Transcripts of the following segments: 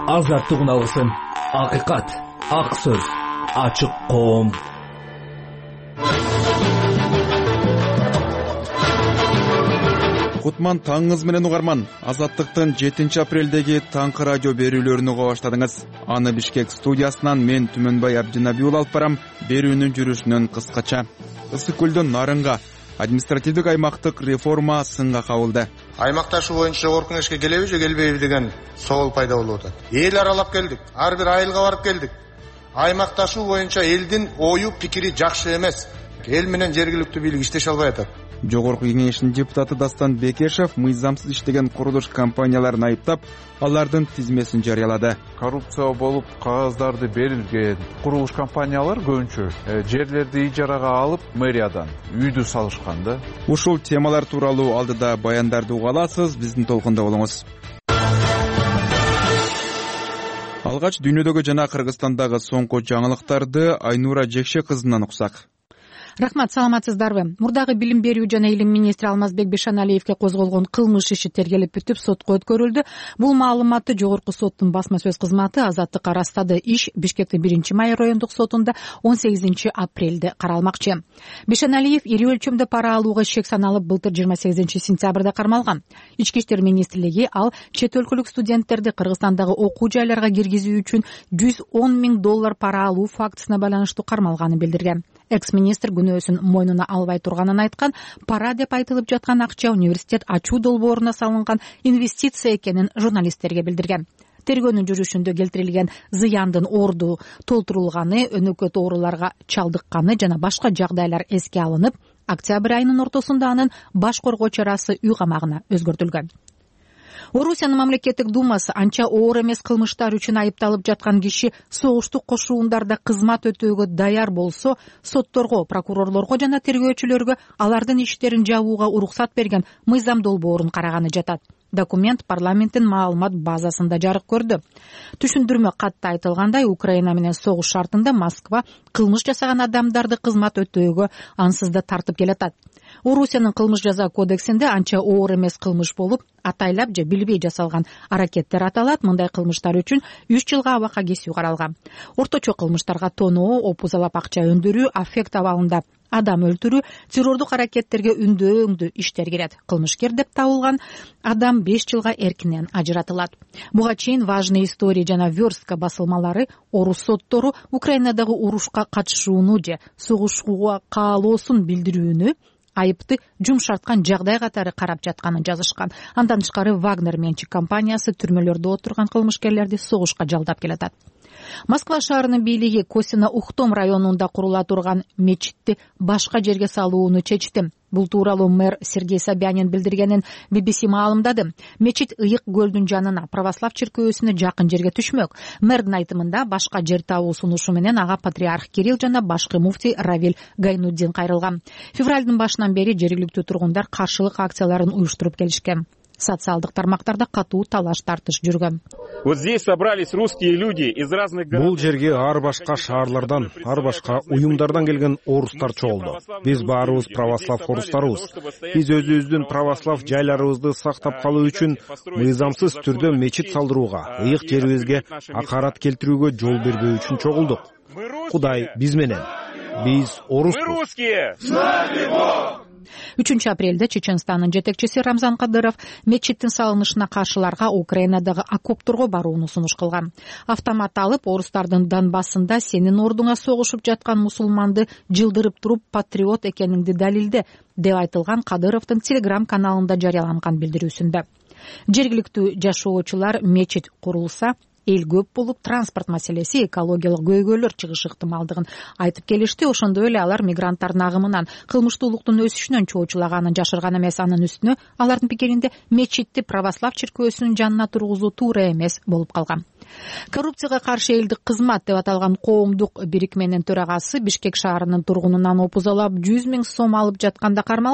Азаттык алгысын, акыйкат, ак сөз, ачык коом. Кутман таңыңыз менен угарман. Азаттыктын 7 апрелдеги таңкы радио берүүлөрүнү уга баштадыңыз. Аны Бишкек студиясынан мен Түмөнбай Абдинабий алып барам. Берүүнүн жүрүшүнөн кыскача. Ысык көлдөн Нарынга административдик аймактык реформа сынга кабылды. Аймакташы боюнча жогорку кеңешке келеби же келбейби деген соол пайда болуп атат. Эл аралап келдик, ар бир айылга барып келдик. Аймакташы боюнча элдин ою пикири жакшы эмес. Эл менен жергиликтүү бийлик иштеше албай атат. Жогорку кеңештин депутаты Дастан Бекешев мыйзамсыз иштеген курулуш компанияларын айыптап, алардын тизмесин жарыялады. Коррупция болуп кагаздарды берилген курулуш компаниялар көбүнчө жерлерди ижарага алып мэриядан үйдү салышкан да. Ушул темалар тууралуу алдыда баяндарды уга аласыз, биздин толкунда болуңуз. Алгач дүйнөдөгү жана Кыргызстандагы соңку жаңылыктарды Айнура Жекше кызынан уксак. Рахмат, саламатсыздарбы? Мурдагы билим берүү жана илим министри Алмазбек Бешеналиевге козголгон кылмыш иши тергелип бүтүп, сотко өткөрүлдү. Бул маалыматты Жогорку соттун басма сөз кызматы Азаттыкка ырастады. Иш Бишкектин 1-май райондук сотунда 18 апрелде каралмакчы. Бешеналиев ири өлчөмдө пара алууга шек саналып, былтыр 28 сентябрда кармалган. Ички иштер министрлиги ал чет өлкөлүк студенттерди Кыргызстандагы окуу жайларга киргизүү үчүн $110 000 пара алуу фактысына байланыштуу кармалганын билдирген. Экс-министр күнөөсүн мойнуна албай турганын айткан. Пара деп айтылып жаткан акча университет ачуу долбооруна салынган инвестиция экенин журналисттерге билдирген. Тергөөнүн жүрүшүндө келтирилген зыяндын орду толтурулганы, өнөкөт ооруларга чалдыкканы жана башка жагдайлар эске алынып, октябрь айынын ортосунда анын баш коргоо чарасы үй камагына өзгөртүлгөн. Орусиянын мамлекеттик думасы анча оор эмес кылмыштар үчүн айыпталып жаткан киши согуштук кошуундарда кызмат өтөөгө даяр болсо, сотторго, прокурорлорго жана тергөөчүлөргө алардын иштерин жабууга уруксат берген мыйзам долбоорун караганы жатат. Документ парламенттин маалымат базасында жарык көрдү. Түшүндүрмө катта айтылгандай, Украина менен согуш шартында Москва кылмыш жасаган адамдарды кызмат өтөөгө ансыз да тартып келатат. Орусиянын кылмыш жаза кодексинде анча оор эмес кылмыш болуп, атайлап же билбей жасалган аракеттер аталат. Мындай кылмыштар үчүн 3 жылга абакка кесүү каралган. Орточо кылмыштарга тоноо, опузалап акча өндүрүү, аффект абалында адам өлтүрүү, террордук аракеттерге үндөө иштер кирет. Кылмышкер деп табылган адам 5 жылга эркинен ажыратылат. Буга чейин важный история жана верстка басылмалары орус соттору Украинадагы урушка катышууну же согушууга каалоосун билдирүүнү айыпты жумшарткан жагдай катары карап жатканын жазышкан. Андан тышкары Вагнер менчик компаниясы түрмөлөрдө отурган кылмышкерлерди согушка жалдап келатат. Москва шаарынын бийлиги Косино Ухтом районунда курула турган мечитти башка жерге салууну чечти. Бул тууралуу мэр Сергей Собянин билдиргенин BBC маалымдады. Мечит Ыйык көлдүн жанына, православ чиркөөсүнө жакын жерге түшмөк. Мэрдин айтымында башка жер табуу сунушу менен ага патриарх Кирилл жана башкы муфтий Равиль Гайнуддин кайрылган. Февралдын башынан бери жергиликтүү тургундар каршылык акцияларын уюштуруп келишкен. Социалдык тармактарда катуу талаш тартыш жүргөн. Вот здесь собрались русские люди из разных городов. Бул жерге ар башка шаарлардан, ар башка уюмдардан келген орустар чогулду. Биз баарыбыз православ орустарыбыз. Биз өзүбүздүн православ жайларыбызды сактап калуу үчүн мыйзамсыз түрдө мечит салдырууга, ыйык жерибизге акарат келтирүүгө жол бербөө үчүн чогулдук. Кудай биз менен. Биз оруспуз. 3 апрелде Чеченстандын жетекчиси Рамзан Кадыров мечиттин салынышына каршыларга Украинадагы окопторго барууну сунуш кылган. Автомат алып, орустардын Донбассында сенин ордуңа согушуп жаткан мусулманды жылдырып туруп патриот экениңди далилде, деп айтылган Кадыровдун Telegram каналында жарыяланган билдирүүсүндө. Жергиликтүү жашоочулар мечит курулса, эл көп болуп, транспорт маселеси, экологиялык көйгөйлөр чыгышы ыктымалдыгын айтып келишти. Ошондой эле алар мигранттардын агымынан, кылмыштуулуктун өсүшүнөн чоочулаганын жашырган эмес. Анын үстүнө алардын пикиринде мечитти православ чиркөөсүнүн жанына тургузуу туура эмес болуп калган. Коррупцияга каршы элдик кызмат деп аталган коомдук бирикменин төрагасы Бишкек шаарынын тургунунан опузалап 100 000 сом алып жатканда кармалды.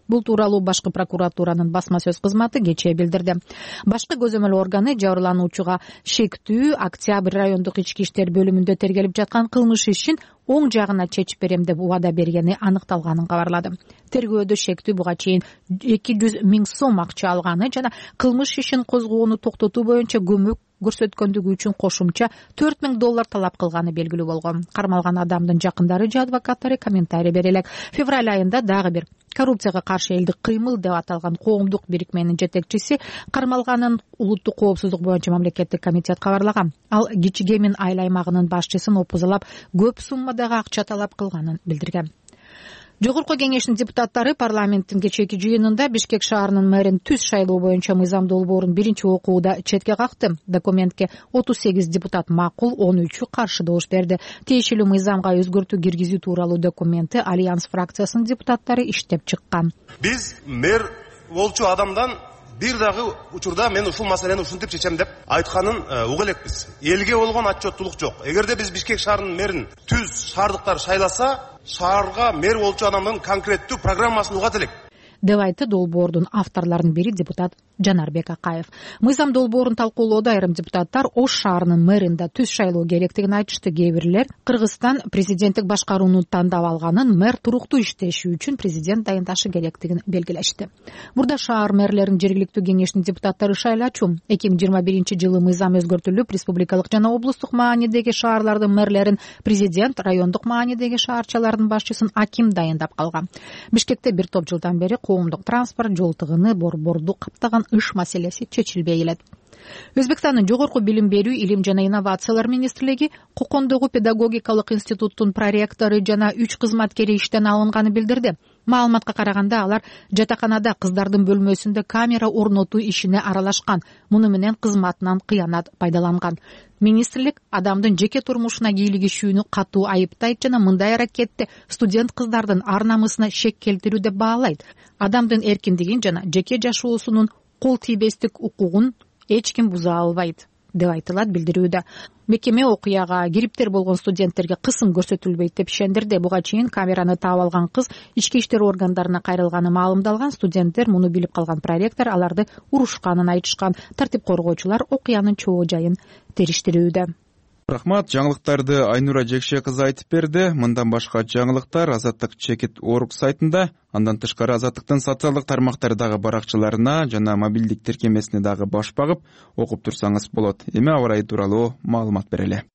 Бул тууралуу башкы прокуратуранын басма сөз кызматы кечээ билдирди. Башкы көзөмөл органы жабырлануучуга шектүү Октябрь райондук ички иштер бөлүмүндө тергелип жаткан кылмыш ишин оң жагына чечип берем деп убада бергени аныкталганын кабарлады. Тергөөдө шектүү буга чейин 200 000 сом акча алганы жана кылмыш ишин козгоону токтотуу боюнча көмөк көрсөткөндүгү үчүн кошумча $4000 талап кылганы белгилүү болгон. Кармалган адамдын жакындары же адвокаттары комментарий бере элек. Февраль айында дагы бир коррупцияга каршы элдик кыймыл деп аталган коомдук бирикменин жетекчиси кармалганын улуттук коопсуздук боюнча мамлекеттик комитет кабарлаган. Ал Кичигемин айыл аймагынын башчысын опузалап көп суммадагы акча талап кылганын билдирген. Жогорку кеңештин депутаттары парламенттин кечээки жыйынында Бишкек шаарынын мэрин түз шайлоо боюнча мыйзам долбоорун биринчи окууда четке какты. Документке 38 депутат макул, 13-ü каршы добуш берди. Тиешелүү мыйзамга өзгөртүү киргизүү тууралуу документти Альянс фракциясынын депутаттары иштеп чыккан. Биз мэр болчу адамдан бир дагы учурда мен ушул маселени ушинтип чечем деп айтканын уга элекпиз. Элге болгон отчеттуулук жок. Эгерде биз Бишкек шаарынын мэрин түз шаардыктар шайласа, шаарга мэр болчу адамдын конкреттүү программасын угат элек деп айтты долбоордун авторлорунун бири депутат Жанарбек Акаев. Мыйзам долбоорун талкуулоодо айрым депутаттар Ош шаарынын мэринде түз шайлоо керектигин айтышты. Кээ бирлер Кыргызстан президенттик башкарууну тандап алганын мэр туруктуу иштеши үчүн президент дайындашы керектигин белгилешти. Бурда шаар мэрлерин жергиликтүү кеңештин депутаттары шайлачу. 2021-жылы мыйзам өзгөртүлүп, республикалык жана облустук маанидеги шаарлардын мэрлерин президент, райондук маанидеги шаарчалардын башчысын аким дайындап калган. Бишкекте бир топ жылдан бери коомдук транспорт, жол тыгыны, борборду каптаган ыш маселеси чечилбей келет. Өзбекстандын жогорку билим берүү, илим жана инновациялар министрлиги Кокондогу педагогикалык институттун проректору жана 3 кызматкери иштен алынганы билдирди. Маалыматка караганда алар жатаканада кыздардын бөлмөсүндө камера орнотуу ишине аралашкан. Муну менен кызматынан кыянат пайдаланган. Министрлик адамдын жеке турмушуна кийлигишүүнү катуу айыптайт жана мындай аракетти студент кыздардын ар намысына шек келтирүү деп баалайт. Адамдын эркиндигин жана жеке жашоосунун кол тийбестик укугун эч ким буза албайт деп айтылат билдирүүдө. Мекеме окуяга кириптер болгон студенттерге кысым көрсөтүлбөйт деп ишендирди. Буга чейин камераны таап алган кыз ички иштер органдарына кайрылганы маалымдалган. Студенттер муну билип калган проректор аларды урушканын айтышкан. Тартип коргоочулар окуянын чоо жайын териштирүүдө. Рахмат, жаңылыктарды Айнура Жекше кызы айтып берди. Мындан башка жаңылыктар Азаттык Чекит Орг сайтында, андан тышкары Азаттыктын социалдык тармактардагы баракчаларына жана мобилдик тиркемесине дагы баш багып окуп турсаңыз болот. Эми аба ырайы тууралуу маалымат берели.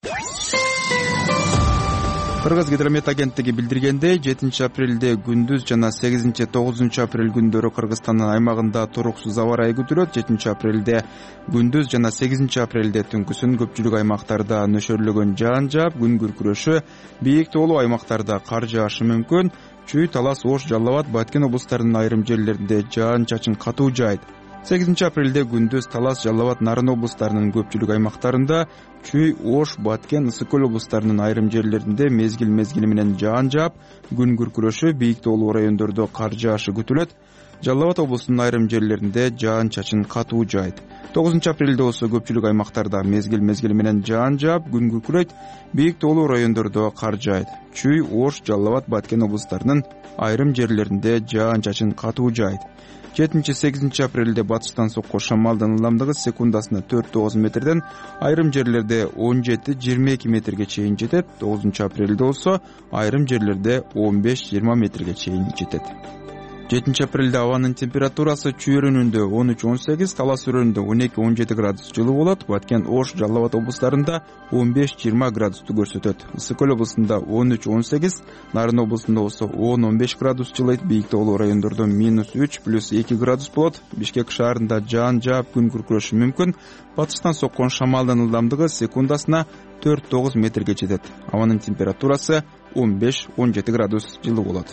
Кыргыз гидромет агенттиги билдиргендей, 7 апрелде күндүз жана 8-9 апрель күндөрү Кыргызстандын аймагында туруксуз аба ырайы күтүлөт. 7 апрелде күндүз жана 8 апрелде түнкүсүн көпчүлүк аймактарда нөшөрлөгөн жаан жаап, күн күркүрөшү, бийик тоолуу аймактарда кар жаашы мүмкүн. Чүй, Талас, Ош, Жалал Абад, Баткен облустарынын айрым жерлеринде жаан чачын катуу жаайт. 8 апрелде күндүз Талас, Жалал Абад, Нарын облустарынын көпчүлүк аймактарында, Чүй, Ош, Баткен, Ысык Көл облустарынын айрым жерлеринде мезгил менен жаан жаап, күн күркүрөшү, бийик тоолуу райондордо кар жаашы күтүлөт. Жалал Абад облусунун айрым жерлеринде жаан чачын катуу жаайт. 9 апрелде болсо көпчүлүк аймактарда мезгил менен жаан жаап, күн күркүрөйт, бийик тоолуу райондордо кар жаайт. Чүй, Ош, Жалал Абад, Баткен облустарынын айрым жерлеринде жаан чачын катуу жаайт. 7-8 апрелде батыштан соккон шамалдын ылдамдыгы секундасына 4-9 метрден, айрым жерлерде 17-22 метрге чейин жетет. 9 апрелде болсо айрым жерлерде 15-20 метрге чейин жетет. 7 апрелде абанын температурасы Чүй өрөөнүндө 13-18, Талас өрөөнүндө 12-17 градус жылуу болот. Баткен, Ош, Жалал Абад облустарында 15-20 градусту көрсөтөт. Ысык Көл облусунда 13-18, Нарын облусунда болсо 10-15 градус жылыйт. Бийик тоолуу райондордо -3 +2 градус болот. Бишкек шаарында жаан жаап, күн күркүрөшү мүмкүн. Батыштан соккон шамалдын ылдамдыгы секундасына 4-9 метрге жетет. Абанын температурасы 15-17 градус жылуу болот.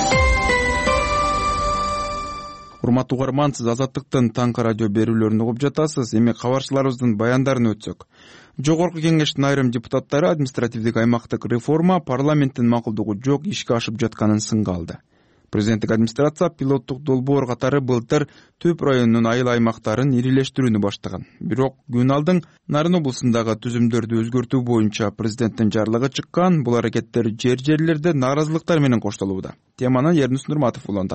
Урматтуу угарман, сиз Азаттыктын таңкы радио берүүлөрүн угуп жатасыз. Эми кабарчыларыбыздын баяндарын өтсөк. Жогорку кеңештин айрым депутаттары административдик аймактык реформа парламенттин макулдугу жок ишке ашып жатканын сынга алды. Президенттик администрация пилоттук долбоор катары былтыр Төп районунун айыл аймактарын ирилештирүүнү баштаган. Бирок күн алдың Нарын облусундагы түзүмдөрдү өзгөртүү боюнча президенттин жарлыгы чыккан. Бул аракеттер жерлерде нааразылыктар менен коштолууда. Теманы Эрнис Нурматов улантат.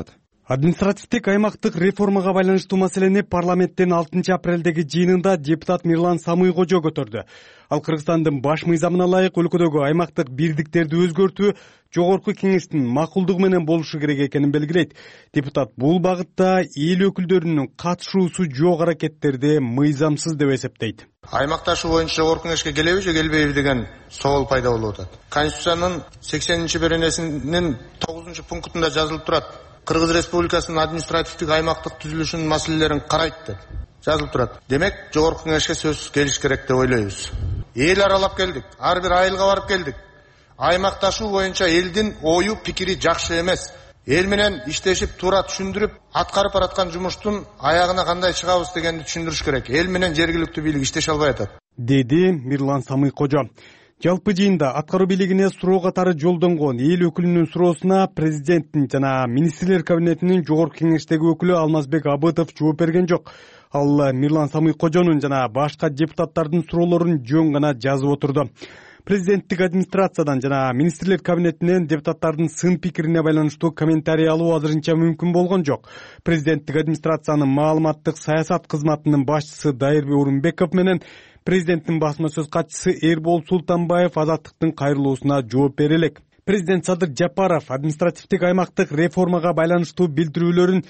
Административдик аймактык реформага байланыштуу маселени парламенттин 6 апрелдеги жыйынында депутат Мирлан Самый Кожо көтөрдү. Ал Кыргызстандын баш мыйзамына ылайык өлкөдөгү аймактык бирдиктерди өзгөртүү жогорку кеңештин макулдугу менен болушу керек экенин белгилейт. Депутат бул багытта эл өкүлдөрүнүн катышуусу жок аракеттерди мыйзамсыз деп эсептейт. Аймакташуу боюнча жогорку кеңешке келеби же келбейби деген соол пайда болуп атат. Конституциянын 80-беренесинин 9 пунктунда жазылып турат. Кыргыз Республикасынын административдик аймактык түзүлүшүнүн маселелерин карайт деп жазылып турат. Демек, жогорку кеңешке сөзсүз келиш керек деп ойлойбуз. Эл аралап келдик, ар бир айылга барып келдик. Аймакташуу боюнча элдин ою, пикири жакшы эмес. Эл менен иштешип, туура түшүндүрүп, аткарып бараткан жумуштун аягына кандай чыгабыз дегенди түшүндүрүш керек. Эл менен жергиликтүү бийлик иштеше албай атат, деди Мирлан Самый Кожо. Жалпы жыйында аткаруу бийлигине суроо катары жолдонгон эл өкүлүнүн суроосуна президенттин жана министрлер кабинетинин жогорку кеңештеги өкүлү Алмазбек Абытов жооп берген жок. Ал Мирлан Самый Кожонун жана башка депутаттардын суроолорун жөн гана жазып отурду. Президенттик администрациядан жана министрлер кабинетинен депутаттардын сын пикирине байланыштуу комментарий алуу азырынча мүмкүн болгон жок. Президенттик администрациянын маалыматтык саясат кызматынын башчысы Дайырбек Урунбеков менен президенттин басма сөз катчысы Эрбол Султанбаев азаттыктын кайрылуусуна жооп бере элек. Президент Садыр Жапаров административдик аймактык реформага байланыштуу билдирүүлөрүн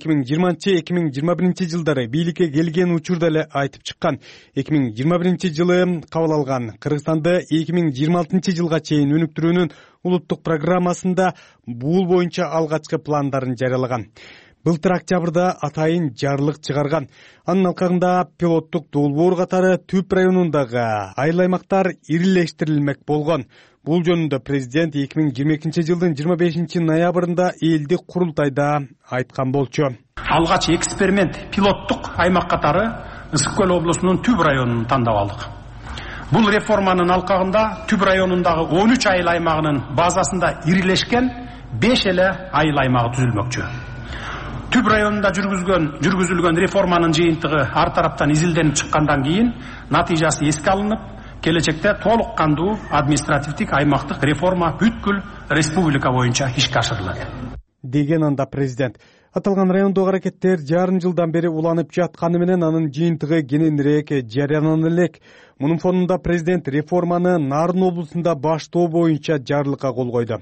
2020-2021 жылдары бийликке келген учурда эле айтып чыккан. 2021 жылы кабыл алган Кыргызстанды 2026 жылга чейин өнүктүрүүнүн улуттук программасында бул боюнча алгачкы пландарын жарыялаган. Былтыр октябрда атайын жарлык чыгарган. Анын алкагында пилоттук долбоор катары Түп районундагы айыл аймактар ирилештирилмек болгон. Бул жөнүндө президент 2022 жылдын 25 ноябрында элдик курултайда айткан болчу. Алгач эксперимент пилоттук аймак катары Ысык көл облусунун Түп районун тандап алдык. Бул реформанын алкагында Түп районундагы 13 айыл аймагынын базасында ирилешкен 5 эле айыл аймагы түзүлмөкчү. Түп районунда жүргүзүлгөн реформанын жыйынтыгы ар тараптан изилденип чыккандан кийин натыйжасы эске алынып, келечекте толук кандуу административдик аймактык реформа бүткүл республика боюнча ишке ашырылат, деген анда президент. Аталган райондогу аракеттер жарым жылдан бери уланып жатканы менен анын жыйынтыгы кененирээк жарыялана элек. Мунун фонунда президент реформаны Нарын облусунда баштоо боюнча жарлыкка кол койду.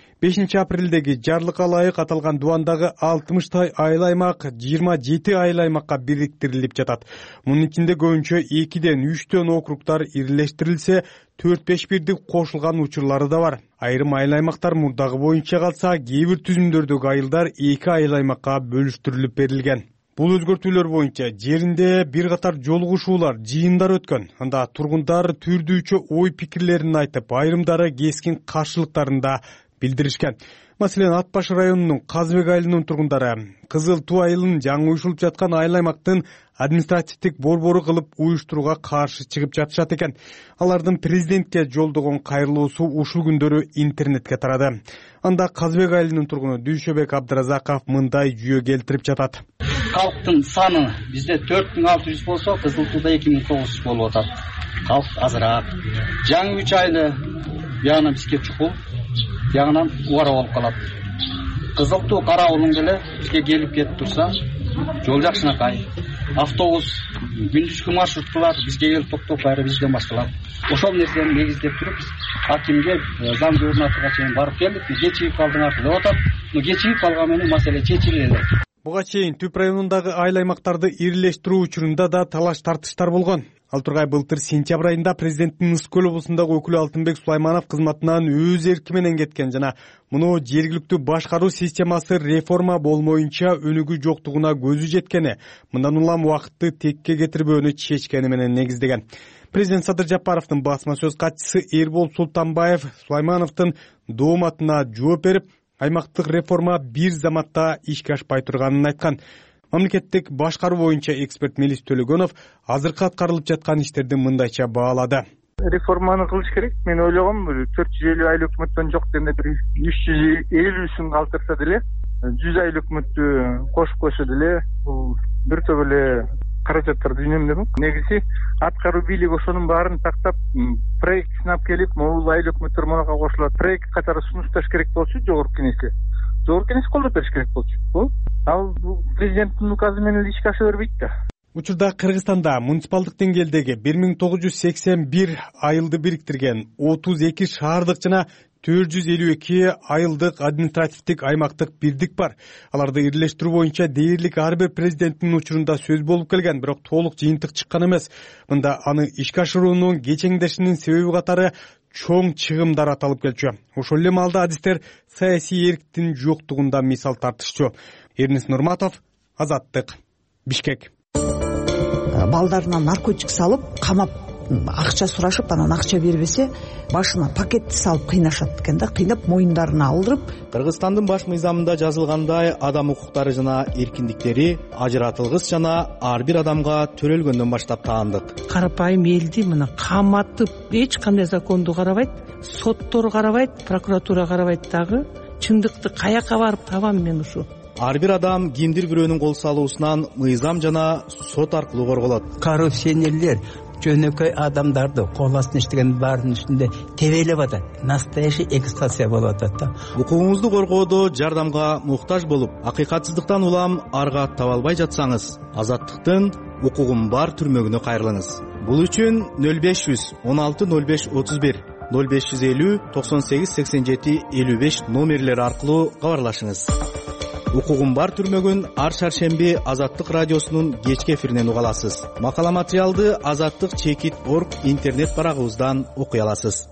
5 апрелдеги жарлыкка ылайык аталган дубандагы 60 айыл аймак 27 айыл аймакка бириктирилип жатат. Мунун ичинде көбүнчө 2ден 3төн округдар ирилештирилсе, 4-5 бирдик кошулган учурлары да бар. Айрым айыл аймактар мурдагы боюнча калса, кээ бир түзүмдөрдөгү айылдар 2 айыл аймакка бөлүштүрүлүп берилген. Бул өзгөртүүлөр боюнча жеринде бир катар жолугушуулар, жыйындар өткөн. Анда тургундар түрдүүчө ой пикирлерин айтып, айрымдары кескин каршылыктарында билдиришкен. Маселен, Ат баш районунун Казбек айылынын тургундары Кызыл Туу айылынын жаңы уюшулуп жаткан айыл аймактын административдик борбору кылып уюштурууга каршы чыгып жатышат экен. Алардын президентке жолдогон кайрылуусу ушул күндөрү интернетке тарады. Анда Казбек айылынын тургуну Дүйшөбек Абдыразаков мындай жүйө келтирип жатат. Калктын саны бизде 4600 болсо, Кызыл Тууда 2900 болуп атат. Калк азыраак. Жаңы 3 айылы бияна бизге чукул, яңынан убара болуп калат. Кызыл Туу Кара Улуң деле бизге келип кетип турса, жол жакшынакай. Автобус, күндүзгү маршруттулар бизге келип токтоп, баары бизден башталат. Ошол нерсени негиздеп туруп, акимге заң орнатууга чейин барып келдик. Кечигип калдыңар деп атат. Кечигип калган менен маселе чечилди эле. Буга чейин Түп районундагы айыл аймактарды ирилештирүү учурунда да талаш тартыштар болгон. Ал тургай былтыр сентябрь айында президенттин Ысык көл облусундагы өкүлү Алтынбек Сулайманов кызматынан өз эрки менен кеткен жана муну жергиликтүү башкаруу системасы реформа болмоюнча өнүгүү жоктугуна көзү жеткени, мындан улам убакытты текке кетирбөөнү чечкени менен негиздеген. Президент Садыр Жапаровдун басма сөз катчысы Эрбол Султанбаев Сулаймановдун дооматына жооп берип, аймактык реформа бир заматта ишке ашпай турганын айткан. Мамлекеттик башкаруу боюнча эксперт Мелис Төлөгөнов азыркы аткарылып жаткан иштерди мындайча баалады. Реформаны кылыш керек. Мен ойлогом 450 айыл өкмөттөн жок дегенде бир 350 калтырса деле, 100 айыл өкмөттү кошуп койсо деле, бул бир топ эле каражаттарды үнөмдөмөк. Негизи аткаруу бийлиги ошонун баарын тактап, проект сынап келип, могул айыл өкмөттөр мага кошулат. Проект катары сунушташ керек болчу жогорку кеңешке. жогорку кеңеш колдоп бериш керек болчу. Ал бул президенттин указы менен эле ишке аша бербейт да. Учурда Кыргызстанда муниципалдык деңгээлдеги 1981 айылды бириктирген 32 шаардык жана 452 айылдык административдик аймактык бирдик бар. Аларды ирлештирүү боюнча дээрлик ар бир президенттин учурунда сөз болуп келген, бирок толук жыйынтык чыккан эмес. Мында аны ишке ашыруунун кечеңдешинин себеби катары чоң чыгымдар аталып келчү. Ошол эле маалда адистер саясий эрктин жоктугунда мисал тартышчу. Эрнис Нурматов, Азаттык, Бишкек. Балдарына наркотик салып, камап, акча сурашып, анан акча бербесе, башына пакетти салып кыйнашат экен да, кыйнап моюндарына алдырып. Кыргызстандын баш мыйзамында жазылгандай, адам укуктары жана эркиндиктери ажыратылгыс жана ар бир адамга төрөлгөндөн баштап таандык. Карапайым элди мына каматып, эч кандай законду карабайт, соттор карабайт, прокуратура карабайт дагы. Чындыкты каяка барып табам мен ушу? Ар бир адам кимдир бирөөнүн кол салуусунан мыйзам жана сот аркылуу корголот. Коррупционерлер жөнөкөй адамдарды кол астына иштеген баардын үстүндө тебелеп атат. Настоящий эксплуатация болуп атат да. Укугуңузду коргоодо жардамга муктаж болуп, акыйкатсыздыктан улам арга таба албай жатсаңыз, Азаттыктын укугум бар түрмөгүнө кайрылыңыз. Бул үчүн 0500 16 05 31 0550 98 87 55 номерлери аркылуу кабарлашыңыз. Укугум бар түрмөгүн ар шаршемби Азаттык радиосунун кечки эфиринен уга аласыз. Макала материалды azattik.org интернет барагыбыздан окуй аласыз.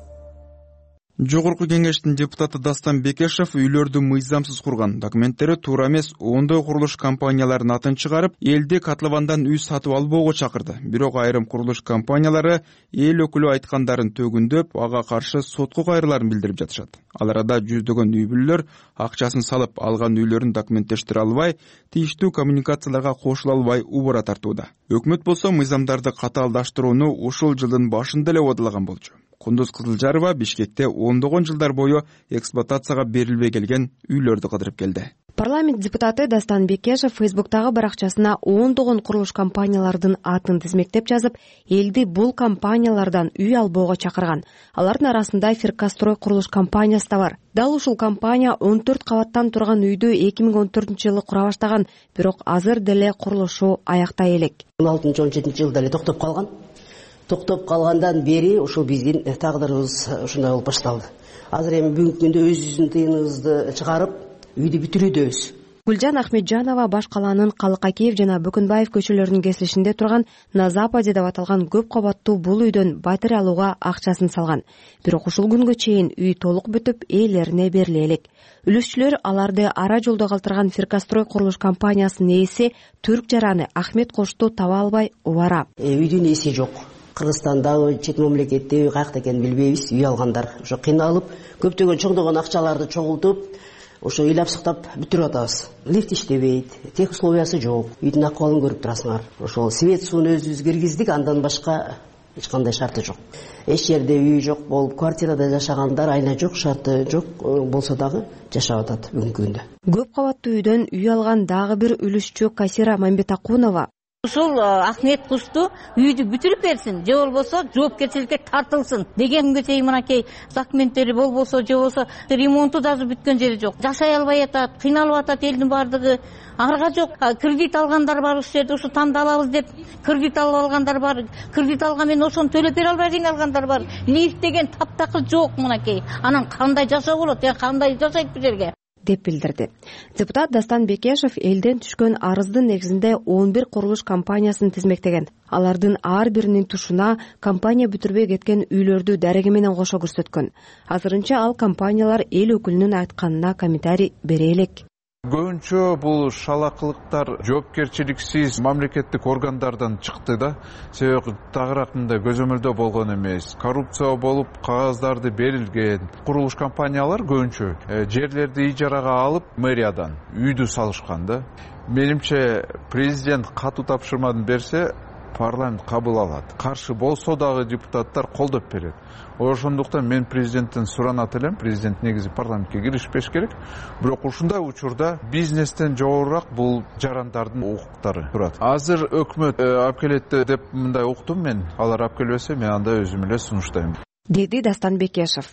Жогорку кеңештин депутаты Дастан Бекешев үйлөрдү мыйзамсыз курган, документтери туура эмес ондой курулуш компанияларынын атын чыгарып, элди котловандан үй сатып албоого чакырды. Бирок айрым курулуш компаниялары эл өкүлү айткандарын төгүндөп, ага каршы сотко кайрыларын билдирип жатышат. Ал арада жүздөгөн үй бүлөлөр акчасын салып алган үйлөрүн документтештире албай, тийиштүү коммуникацияларга кошула албай убара тартууда. Өкмөт болсо мыйзамдарды катаалдаштырууну ушул жылдын башында эле убадылаган болчу. Кундуз Кызылжарова Бишкекте ондогон жылдар бою эксплуатацияга берилбей келген үйлөрдү кыдырып келди. Парламент депутаты Дастан Бекешев Фейсбуктагы баракчасына ондогон курулуш компаниялардын атын тизмектеп жазып, элди бул компаниялардан үй албоого чакырган. Алардын арасында Фиркастрой курулуш компаниясы да бар. Дал ушул компания 14 кабаттан турган үйдү 2014-жылы кура баштаган, бирок азыр деле курулушу аяктай элек. 16-17 жылда эле токтоп калган. Токтоп калгандан бери ушул биздин тагдырыбыз ушундай болуп башталды. Азыр эми бүгүнкү күндө өзүбүздүн тыйыныбызды чыгарып, үйдү бүтүрүүдөбүз. Гүлжан Ахметжанова баш калаанын Калыкакиев жана Бүкүнбаев көчөлөрүнүн кесилишинде турган на Западе деп аталган көп кабаттуу бул үйдөн батирей алууга акчасын салган. Бирок ушул күнгө чейин үй толук бүтүп, ээлерине бериле элек. Үлүшчүлөр аларды ара жолдо калтырган Фиркастрой курулуш компаниясынын ээси Түрк жараны Ахмет Кошту таба албай убара. Үйдүн ээси жок. Кыргызстандагы чет мамлекетте үй каякта экенин билбейбиз. Үй алгандар ошо кыйналып, көптөгөн чоңдогон акчаларды чогултуп, ошо ыйлап сактап бүтүрүп атабыз. Лифт иштебейт, тех условиясы жок. Үйдүн акыбалын көрүп турасыңар. Ошол свет сууну өзүбүз киргиздик, андан башка эч кандай шарты жок. Эч жерде үй жок болуп, квартирада жашагандар айна жок, шарты жок болсо дагы жашап атат бүгүнкү күндө. Көп кабаттуу үйдөн үй алган дагы бир үлүшчү Касира Мамбетакунова ушул Ахмет Кошту үйдү бүтүрүп берсин, же болбосо жоопкерчиликке тартылсын деген күнгө чейин мынакей документтери болбосо, же болбосо ремонту дагы бүткөн жери жок. Жашай албай атат, кыйналып атат элдин баардыгы. Арга жок, кредит алгандар бар ушул жерде, ушу танда алабыз деп кредит алып алгандар бар. Кредит алган менен ошону төлөп бере албай кыйналгандар бар. Лифт деген таптакыр жок мынакей. Анан кандай жашоо болот, кандай жашайт бул жерге? деп билдирди. Депутат Дастан Бекешев элден түшкөн арыздын негизинде 11 курулуш компаниясын тизмектеген. Алардын ар биринин тушуна компания бүтүрбөй кеткен үйлөрдү дареги менен кошо көрсөткөн. Азырынча ал компаниялар эл өкүлүнүн айтканына комментарий бере элек. Көбүнчө бул шалакылыктар жоопкерчиликсиз мамлекеттик органдардан чыкты да. Себеби тагыраак мындай көзөмөлдө болгон эмес. Коррупция болуп, кагаздарды берилген. Курулуш компаниялар көбүнчө жерлерди ижарага алып, мэриядан үйдү салышкан да. Менимче президент катуу тапшырманы берсе, парламент кабыл алат. Каршы болсо дагы депутаттар колдоп берет. Ошондуктан мен президенттен суранат элем, президент негизи парламентке киришпеш керек. Бирок ушундай учурда бизнестен жогорураак бул жарандардын укуктары турат. Азыр өкмөт алып келет деп мындай уктум мен. Алар алып келбесе, мен анда өзүм эле сунуштайм. Деди Дастан Бекешев.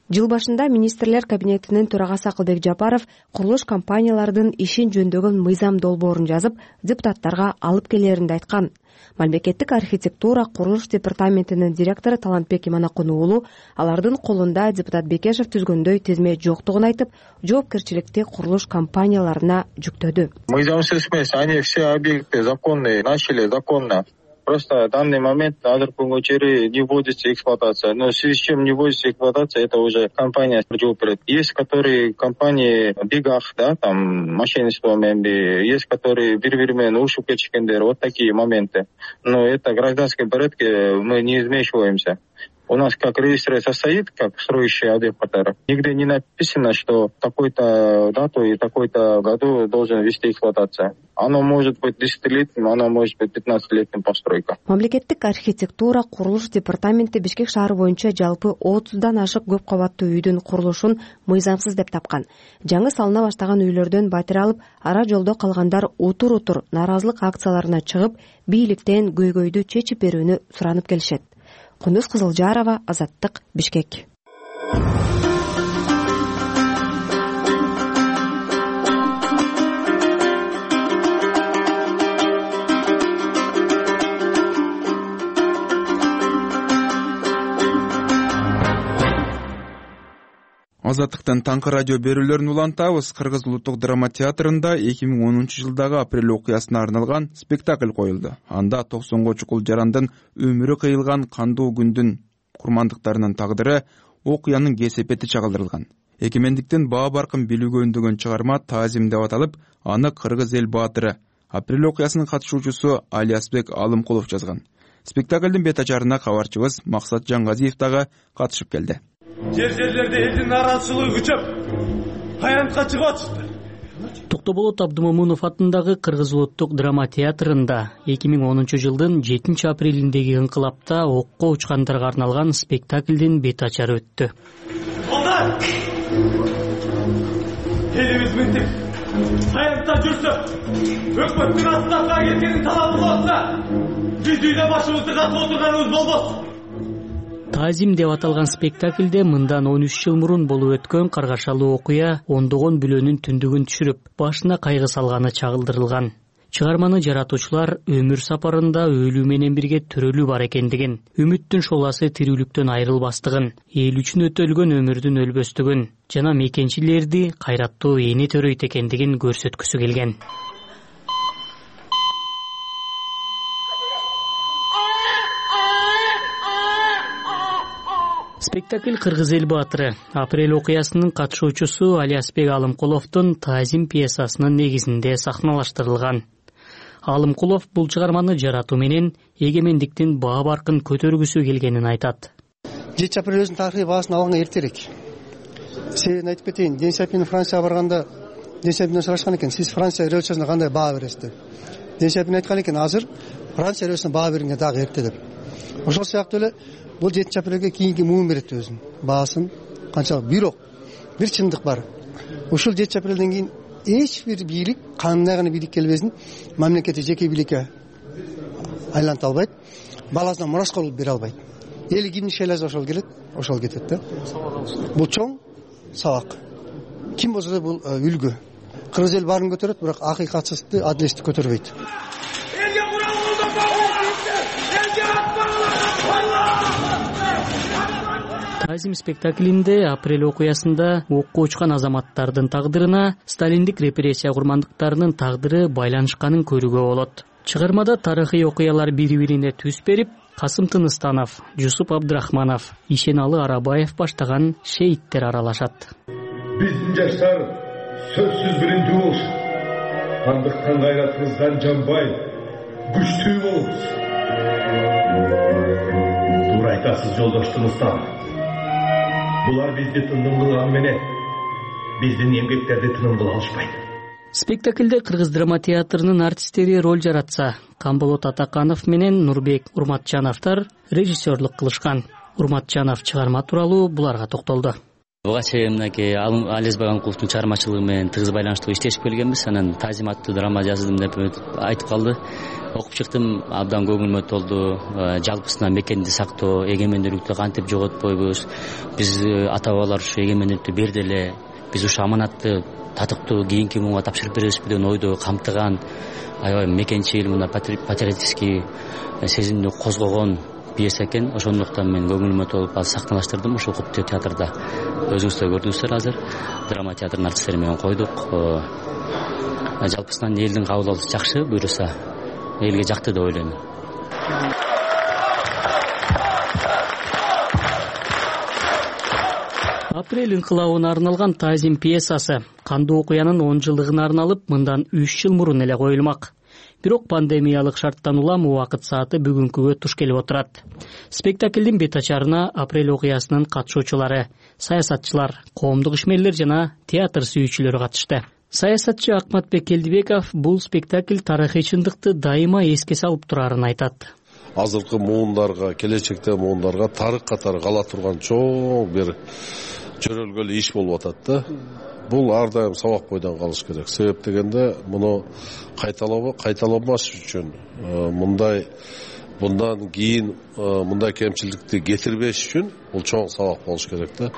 Жыл башында министрлер кабинетинин төрагасы Акылбек Жапаров курулуш компаниялардын ишин жөндөгөн мыйзам долбоорун жазып, депутаттарга алып келеринди айткан. Мамлекеттик архитектура курулуш департаментинин директору Талантбек Иманакун уулу алардын колунда депутат Бекешев түзгөндөй тизме жоктугун айтып, жоопкерчиликти курулуш компанияларына жүктөдү. Мыйзамсыз эмес, они все объекты законные, начали законно. Просто в данный момент на азыркы күнгө чейин не вводится эксплуатация. Но в связи с чем не вводится эксплуатация, это уже компания жооп берет. Есть которые компании бегах, да, там мошенничествомен, есть которые бири-бири менен урушуп кетишкендер, вот такие моменты. Но это в гражданском порядке мы не вмешиваемся. У нас как регистрация состоит, как строящий объект, нигде не написано, что такой-то дату и такой-то году должен вести эксплуатация. Оно может быть 10-летним, оно может быть 15-летним постройка. Мамлекеттик архитектура курулуш департаменти Бишкек шаары боюнча жалпы 30дан ашык көп кабаттуу үйдүн курулушун мыйзамсыз деп тапкан. Жаңы салына баштаган үйлөрдөн батир алып, ара жолдо калгандар утур-утур нааразылык акцияларына чыгып, бийликтен көйгөйдү чечип берүүнү суранып келишет. Кундуз Кызылжарова, Азаттык, Бишкек. Азаттыктын таңкы радио берүүлөрүн улантабыз. Кыргыз улуттук драма театрында 2010 жылдагы апрель окуясына арналган спектакль коюлду. Анда 90го чукул жарандын өмүрү кыйылган кандуу күндүн курмандыктарынын тагдыры, окуянын кесепети чагылдырылган. Эгемендиктин баа баркын билүүгө үндөгөн чыгарма Таазим деп аталып, аны кыргыз эл баатыры, апрель окуясынын катышуучусу Алиасбек Алымкулов жазган. Спектаклдин бет ачарына кабарчыбыз Максат Жаңгазиев дагы катышып келди. Жерлерде элдин нараазычылыгы күчөп, аянтка чыгып атышты. Токтоболот Абдымомунов атындагы Кыргыз улуттук драма театрында 2010 жылдын 7 апрелиндеги ыңкылапта окко учкандарга арналган спектаклдин бет ачары өттү. Балдар! Элибиз мынтип аянтта жүрсө, өкмөттүн астына кеткенин талабы болса, биз үйдө башыбызды катып отурганыбыз болбосун. Таазим деп аталган спектаклде мындан 13 жыл мурун болуп өткөн каргашалуу окуя ондогон бүлөнүн түндүгүн түшүрүп, башына кайгы салганы чагылдырылган. Чыгарманы жаратуучулар өмүр сапарында өлүү менен бирге төрөлүү бар экендигин, үмүттүн шоласы тирүүлүктөн айрылбастыгын, эл үчүн өтөлгөн өмүрдүн өлбөстүгүн жана мекенчилерди кайраттуу эне төрөйт экендигин көрсөткүсү келген. Спектакль Кыргыз эл баатыры апрель окуясынын катышуучусу Алиасбек Алымкуловдун Таазим пьесасынын негизинде сахналаштырылган. Алымкулов бул чыгарманы жаратуу менен эгемендиктин баа баркын көтөргүсү келгенин айтат. 7 апрель өзүнүн тарыхый баасын алганга эртерээк. Себебин айтып кетейин, Ден Сяопин Францияга барганда Ден Сяопинден сурашкан экен, сиз Франция революциясына кандай баа бересиз деп. Ден Сяопин айткан экен, азыр Франция революциясына баа бергенге дагы эрте деп. Ошол сыяктуу эле бул 7 апрелге кийинки муун берет өзүн баасын канчалык. Бирок бир чындык бар. Ушул 7 апрелден кийин эч бир бийлик, кандай гана бийлик келбесин, мамлекетти жеке бийликке айланта албайт, баласына мурашка кылып бере албайт. Эл кимдин шайласа ошол келет, ошол кетет да. Бул чоң сабак. Ким болсо да бул үлгү. Кыргыз эл баарын көтөрөт, бирок акыйкатсыздыкты, адилеттикти көтөрбөйт. Таазим спектаклинде апрель окуясында окко учкан азаматтардын тагдырына сталиндик репрессия курмандыктарынын тагдыры байланышканын көрүүгө болот. Чыгармада тарыхый окуялар бири-бирине түз берип, Касым Тыныстанов, Жусуп Абдрахманов, Ишеналы Арабаев баштаган шейиттер аралашат. Биздин жаштар сөзсүз биринчи болуш. Андыктан кайратыбыздан жанбай, күчтүү болобуз. Туура айтасыз, жолдош Тыныстанов. Булар бизди тыным кылган менен биздин эмгектерди тыным кыла алышпайт. Спектаклде Кыргыз драма театрынын артисттери роль жаратса, Камболот Атаканов менен Нурбек Урматжановтар режиссерлук кылышкан. Урматжанов чыгарма тууралуу буларга токтолду. Буга чейин мынакей Алиасбек Алымкуловдун чыгармачылыгы менен тыгыз байланыштуу иштешип келгенбиз. Анан Таазим аттуу драма жаздым деп айтып калды. окуп чыктым, абдан көңүлүмө толду. Жалпысынан мекенди сактоо, эгемендүүлүктү кантип жоготпойбуз, биз ата бабалар ушу эгемендүүлүктү берди эле, биз ушу аманатты татыктуу кийинки муунга тапшырып беребизби деген ойду камтыган, аябай мекенчил, мына патриотический сезимди козгогон пьеса экен. Ошондуктан мен көңүлүмө толуп азыр сахналаштырдым ушул Куптуу театрда. Өзүңүз да көрдүңүздөр, азыр драма театрынын артисттери менен койдук. Жалпысынан элдин кабыл алуусу жакшы, буюрса элге жакты деп ойлойм. Апрель инкылабына арналган Таазим пьесасы кандуу окуянын 10 жылдыгына арналып мындан 3 жыл мурун эле коюлмак. Бирок пандемиялык шарттан улам убакыт сааты бүгүнкүгө туш келип отурат. Спектаклдин бет ачарына апрель окуясынын катышуучулары, саясатчылар, коомдук ишмерлер жана театр сүйүүчүлөрү катышты. Саясатчы Акматбек Келдибеков бул спектакль тарыхый чындыкты дайыма эске салып турарын айтат. Азыркы муундарга, келечекте муундарга тарых катары кала турган чоң бир жөрөлгөл иш болуп атат да. Бул ар дайым сабак бойдон калыш керек. Себеп дегенде муну кайталамаш үчүн, мындан кийин мындай кемчиликти кетирбеш үчүн бул чоң сабак болуш керек да.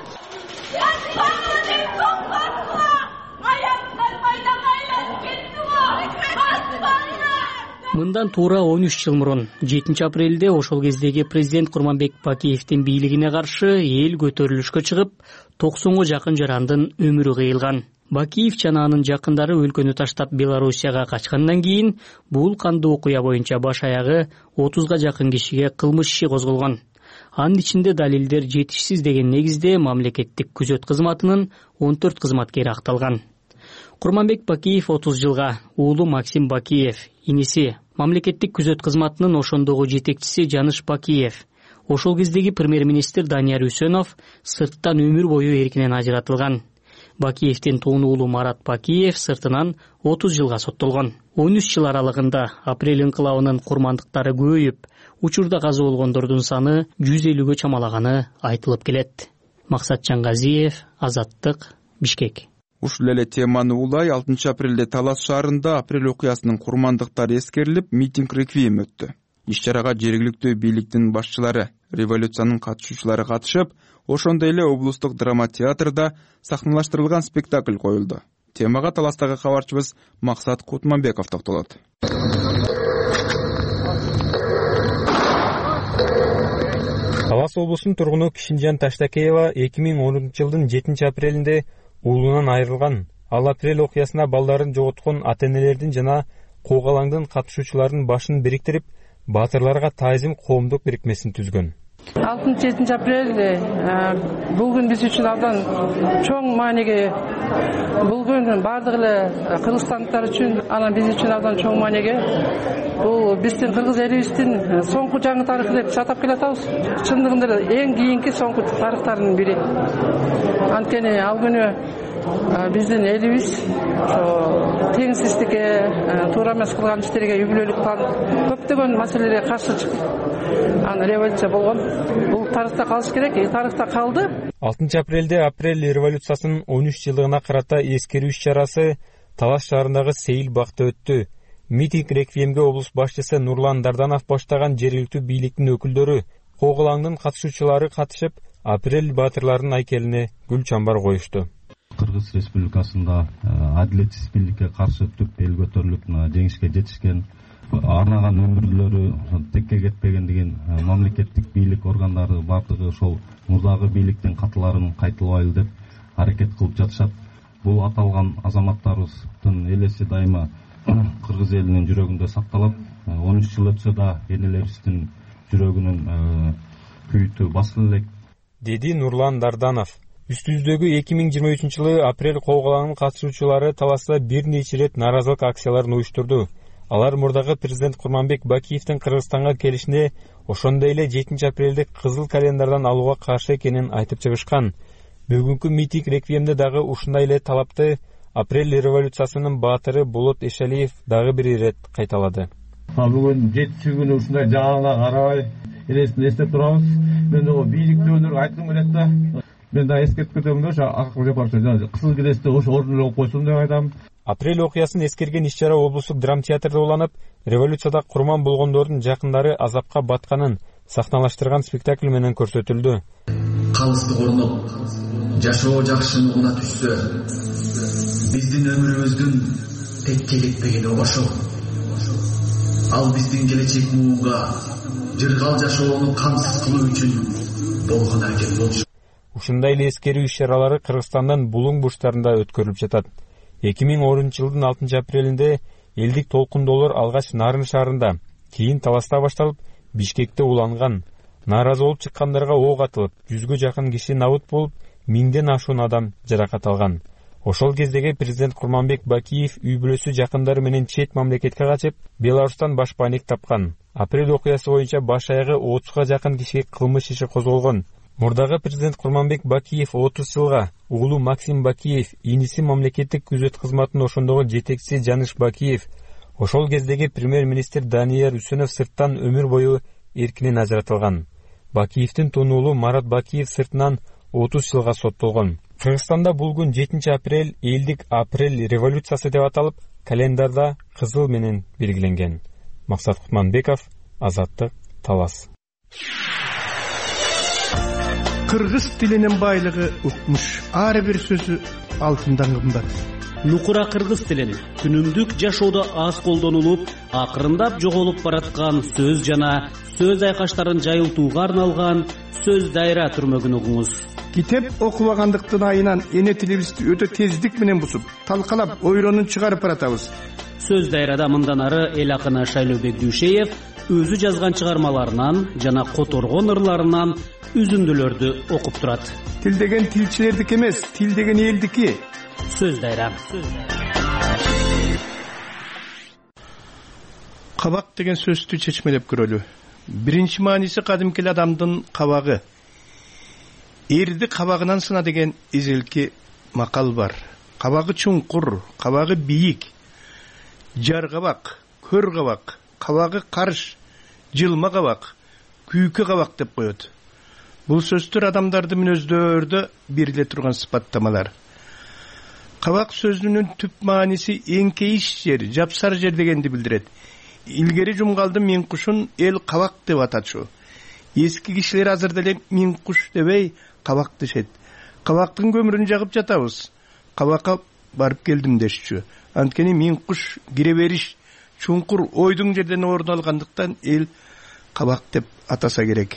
Мындан туура 13 жыл мурун 7 апрелде ошол кездеги президент Курманбек Бакиевдин бийлигине каршы эл көтөрүлүшкө чыгып, 90га жакын жарандын өмүрү кыйылган. Бакиев жана анын жакындары өлкөнү таштап Белоруссияга качкандан кийин бул кандуу окуя боюнча баш аягы 30га жакын кишиге кылмыш иши козголгон. Анын ичинде далилдер жетишсиз деген негизде мамлекеттик күзөт кызматынын 14 кызматкери акталган. Курманбек Бакиев 30 жылга, уулу Максим Бакиев, иниси мамлекеттик күзөт кызматынын ошондогу жетекчиси Жаныш Бакиев, ошол кездеги премьер-министр Данияр Үсөнов сырттан өмүр бою эркинен ажыратылган. Бакиевдин тууну уулу Марат Бакиев сыртынан 30 жылга соттолгон. 13 жыл аралыгында апрель инкылабынын курмандыктары көбөйүп, учурда каза болгондордун саны 150гө чамалаганы айтылып келет. Максат Жангазиев, Азаттык, Бишкек. Ушул эле теманы улай 6 апрелде Талас шаарында апрель окуясынын курмандыктары эскерилип, митинг реквием өттү. Иш-чарага жергиликтүү бийликтин башчылары, революциянын катышуучулары катышып, ошондой эле облустук драма театрда сахналаштырылган спектакль коюлду. Темага Таластагы кабарчыбыз Максат Кутманбеков токтолот. Талас облусунун тургуну Кишинжан Таштакеева 2010 жылдын 7 апрелинде уулунан айрылган. Ал апрель окуясына балдарын жоготкон ата-энелердин жана куугалаңдын катышуучуларынын башын бириктирип, баатырларга таазим коомдук бирикмесин түзгөн. 6-7 апрель бул күн биз үчүн абдан чоң маанеге, бул күн бардык эле кыргызстандыктар үчүн, анан биз үчүн абдан чоң маанеге. Бул биздин кыргыз элибиздин соңку жаңы тарыхы деп жатап келатабыз. Чындыгында эң кийинки соңку тарыхтардын бири. Анткени ал күнү биздин элибиз теңсиздикке, туура эмес кылган иштерге, үгүлөлүк көптөгөн маселелерге каршы чыгып, революция болгон. Бул тарыхта калыш керек, тарыхта калды. 6 апрелде апрель революциясынын 13 жылдыгына карата эскерүү иш-чарасы Талас шаарындагы Сейил бакта өттү. Митинг реквиемге облус башчысы Нурлан Дарданов баштаган жергиликтүү бийликтин өкүлдөрү, куугалаңдын катышуучулары катышып, апрель баатырларынын айкелине гүл чамбар коюшту. Кыргыз Республикасында адилетсиз бийликке каршы түп эл көтөрүлүп жеңишке жетишкен, арнаган өмүрлөрү текке кетпеген деген мамлекеттик бийлик органдары бардыгы ошол мурдагы бийликтин катыларын кайталбайлы деп аракет кылып жатышат. Бул аталган азаматтарыбыздын элеси дайыма кыргыз элинин жүрөгүндө сакталат. 13 жыл өтсө да энелерибиздин жүрөгүнүн күйүтү басыла элек, деди Нурлан Дарданов. Үстүбүздөгү 2023 жылы апрель куугалаңынын катышуучулары Таласта бир нече ирет нааразылык акцияларын уюштурду. Алар мурдагы президент Курманбек Бакиевдин Кыргызстанга келишине, ошондой эле 7 апрелде кызыл календардан алууга каршы экенин айтып чыгышкан. Бүгүнкү митинг реквиемде дагы ушундай эле талапты апрель революциясынын баатыры Болот Эшалиев дагы бир ирет кайталады. Бүгүн 7 күнү ушундай жагына карабай элесин эстеп турабыз. Мен ого бийликтүүлөргө айткым келет да. Мен да эскертип кетем да, ошо акыл жапарчы кызыл киресте ошо ордун алып койсун деп айтам. Апрель окуясын эскерген иш-чара облустук драма театрда уланып, революцияда курман болгондордун жакындары азапка батканын сахналаштырган спектакль менен көрсөтүлдү. Калысты корноп, жашоо жакшыны уна түшсө, биздин өмүрүбүздүн текке кетпегени ошол. Ал биздин келечек муунга жыргал жашоону камсыз кылуу үчүн болгон аракет болчу. Ушундай эле эскерүү иш-чаралары Кыргызстандын Булуң бурчтарында өткөрүлүп жатат. 2010-жылдын 6 апрелинде элдик толкундоолор алгач Нарын шаарында, кийин Таласта башталып, Бишкекте уланган. Нааразы болуп чыккандарга ок атылып, 100гө жакын киши набыт болуп, 1000ден ашуун адам жаракат алган. Ошол кездеги президент Курманбек Бакиев үй бүлөсү жакындары менен чет мамлекетке качып, Беларустан баш паник тапкан. Апрель окуясы боюнча баш аягы 30га жакын кишиге кылмыш иши козголгон. Мурдагы президент Курманбек Бакиев 30 жылга, уулу Максим Бакиев, иниси мамлекеттик күзөт кызматынын ошондогу жетекчиси Жаныш Бакиев, ошол кездеги премьер-министр Данияр Үсөнов сырттан өмүр бою эркинен ажыратылган. Бакиевдин тунуулу Марат Бакиев сыртынан 30 жылга соттолгон. Кыргызстанда бул күн 7 апрель элдик апрель революциясы деп аталып, календарда кызыл менен белгиленген. Максат Кутманбеков, Азаттык, Талас. Кыргыз тилинин байлыгы укмуш. Ар бир сөзү алтындан кымбат. Нукура кыргыз тилин күнүмдүк жашоодо аз колдонулуп, акырындап жоголуп бараткан сөз жана сөз айкаштарын жайылтууга арналган сөз дайра түрмөгүн угуңуз. Китеп окубагандыктын айынан эне тилибизди өтө тездик менен бусуп, талкалап, ойронун чыгарып баратабыз. Сөз дайрада мындан ары эл акыны Шайлообек Дүйшеев өзү жазган чыгармаларынан жана которгон ырларынан үзүндүлөрдү окуп турат. Тил деген тилчилердики эмес, тил деген элдики. Сөз дайра. Кабак деген сөздү чечмелеп көрөлү. Биринчи мааниси кадимки адамдын кабагы. Эрди кабагынан сына деген эзелки макал бар. Кабагы чуңкур, кабагы бийик. Жар кабак, көр кабак, кабагы карыш, жылма кабак, күйкү кабак деп коет. Бул сөздөр адамдарды мүнөздөрдө бериле турган сыпаттамалар. Кабак сөзүнүн түп мааниси эңкейиш жер, жапсар жер дегенди билдирет. Илгери жумгалды мен кушун эл кабак деп атачу. Эски кишилер азыр деле мен куш дебей кабак дешет. Кабактын көмүрүн жагып жатабыз. Кабакка барып келдим дешчү. Анткени мен куш кире бериш чуңкур ойдун жерден орун алгандыктан эл кабак деп атаса керек.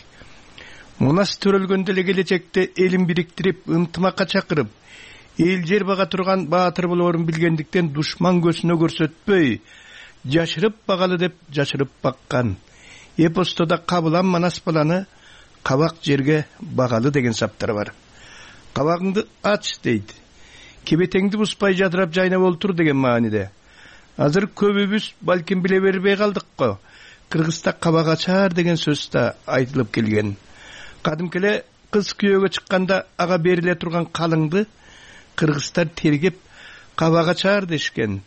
Мунас төрөлгөндө эле келечекте элин бириктирип, ынтымакка чакырып, эл жер бага турган баатыр болоорун билгендиктен душман көзүнө көрсөтпөй, жашырып багалы деп жашырып баккан. Эпостода Кабылан Манас баланы кабак жерге багалы деген саптар бар. Кабагыңды ач дейт. Кебетеңди буспай жадырап жайнап олтур деген мааниде. Азыр көбүбүз балким биле бербей калдык го. Кыргызда кабак ачар деген сөз да айтылып келген. Кадимкеле кыз күйөөгө чыкканда ага бериле турган калыңды кыргыздар тергеп кабак ачар дешкен.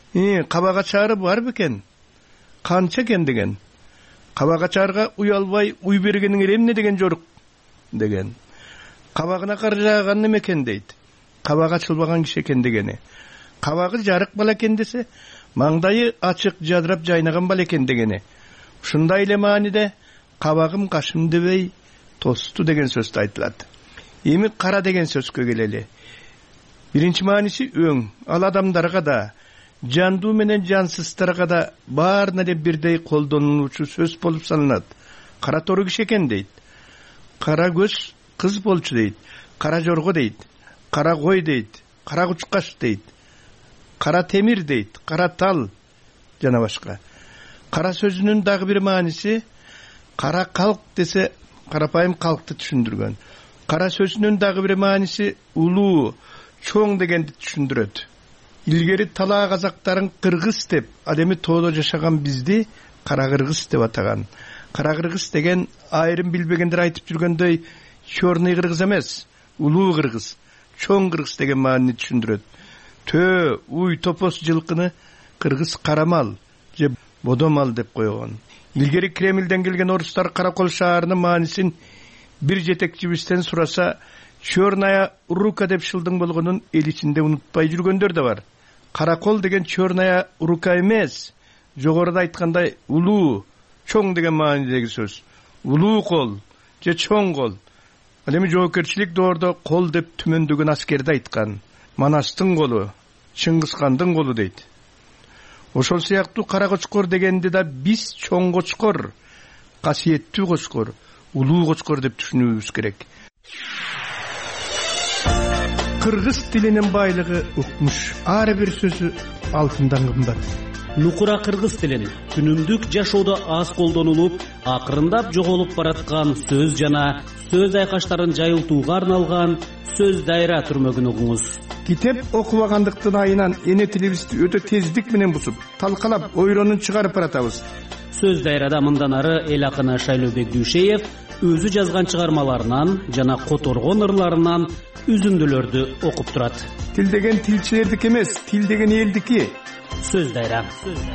Кабак ачары бар бекен? Канча экен деген. Кабак ачарга уялбай уй бергениң эмне деген жорук деген. Кабагына кар жааган неме экен дейт. Кабак ачылбаган киши экен дегени. Кабагы жарык бала экен десе, маңдайы ачык жадырап жайнаган бала экен дегени. Ушундай эле мааниде кабагым кашым дебей тосту деген сөз айтылат. Эми кара деген сөзгө келели. Биринчи мааниси өң. Ал адамдарга да, жандуу менен жансыздарга да баарына эле бирдей колдонулуучу сөз болуп саналат. Кара тору киши экен дейт. Кара көз кыз болчу дейт. Кара жорго дейт. Кара кой дейт. Кара кучкаш дейт. Кара темир дейт. Кара тал жана башка. Кара сөзүнүн дагы бир мааниси кара калк десе карапайым калкты түшүндүргөн. Кара сөзүнүн дагы бир мааниси улуу, чоң дегенди түшүндүрөт. Илгери талаа казактарын кыргыз деп, ал эми тоодо жашаган бизди кара кыргыз деп атаган. Кара кыргыз деген айрым билбегендер айтып жүргөндөй чорный кыргыз эмес, улуу кыргыз, чоң кыргыз деген маанини түшүндүрөт. Төө, уй, топос жылкыны кыргыз карамал же бодомал деп койгон. Илгери Кремлден келген орустар Каракол шаарынын маанисин бир жетекчибизден сураса, чорная рука деп шылдың болгонун эл ичинде унутпай жүргөндөр да бар. каракол деген черная рука эмес, жогоруда айткандай улуу, чоң деген маанидеги сөз. Улуу кол же чоң кол. Ал эми жоопкерчилик доордо кол деп түмөндөгөн аскерди айткан. Манастын колу, Чыңгызхандын колу дейт. Ошол сыяктуу кара кочкор дегенде да биз чоң кочкор, касиеттүү кочкор, улуу кочкор деп түшүнүүбүз керек. Кыргыз тилинин байлыгы укмуш. Ар бир сөзү алтындан кымбат. Нукура кыргыз тилин күнүмдүк жашоодо аз колдонулуп, акырындап жоголуп бараткан сөз жана сөз айкаштарын жайылтууга арналган сөз дайра түрмөгүн угуңуз. Китеп окубагандыктын айынан эне тилибизди өтө тездик менен бусуп, талкалап, ойронун чыгарып баратабыз. Сөз дайрада мындан ары эл акыны Шайлообек Дүйшеев өзү жазган чыгармаларынан жана которгон ырларынан үзүндүлөрдү окуп турат. Тил деген тилчилердики эмес, тил деген элдики. Сөз дайра.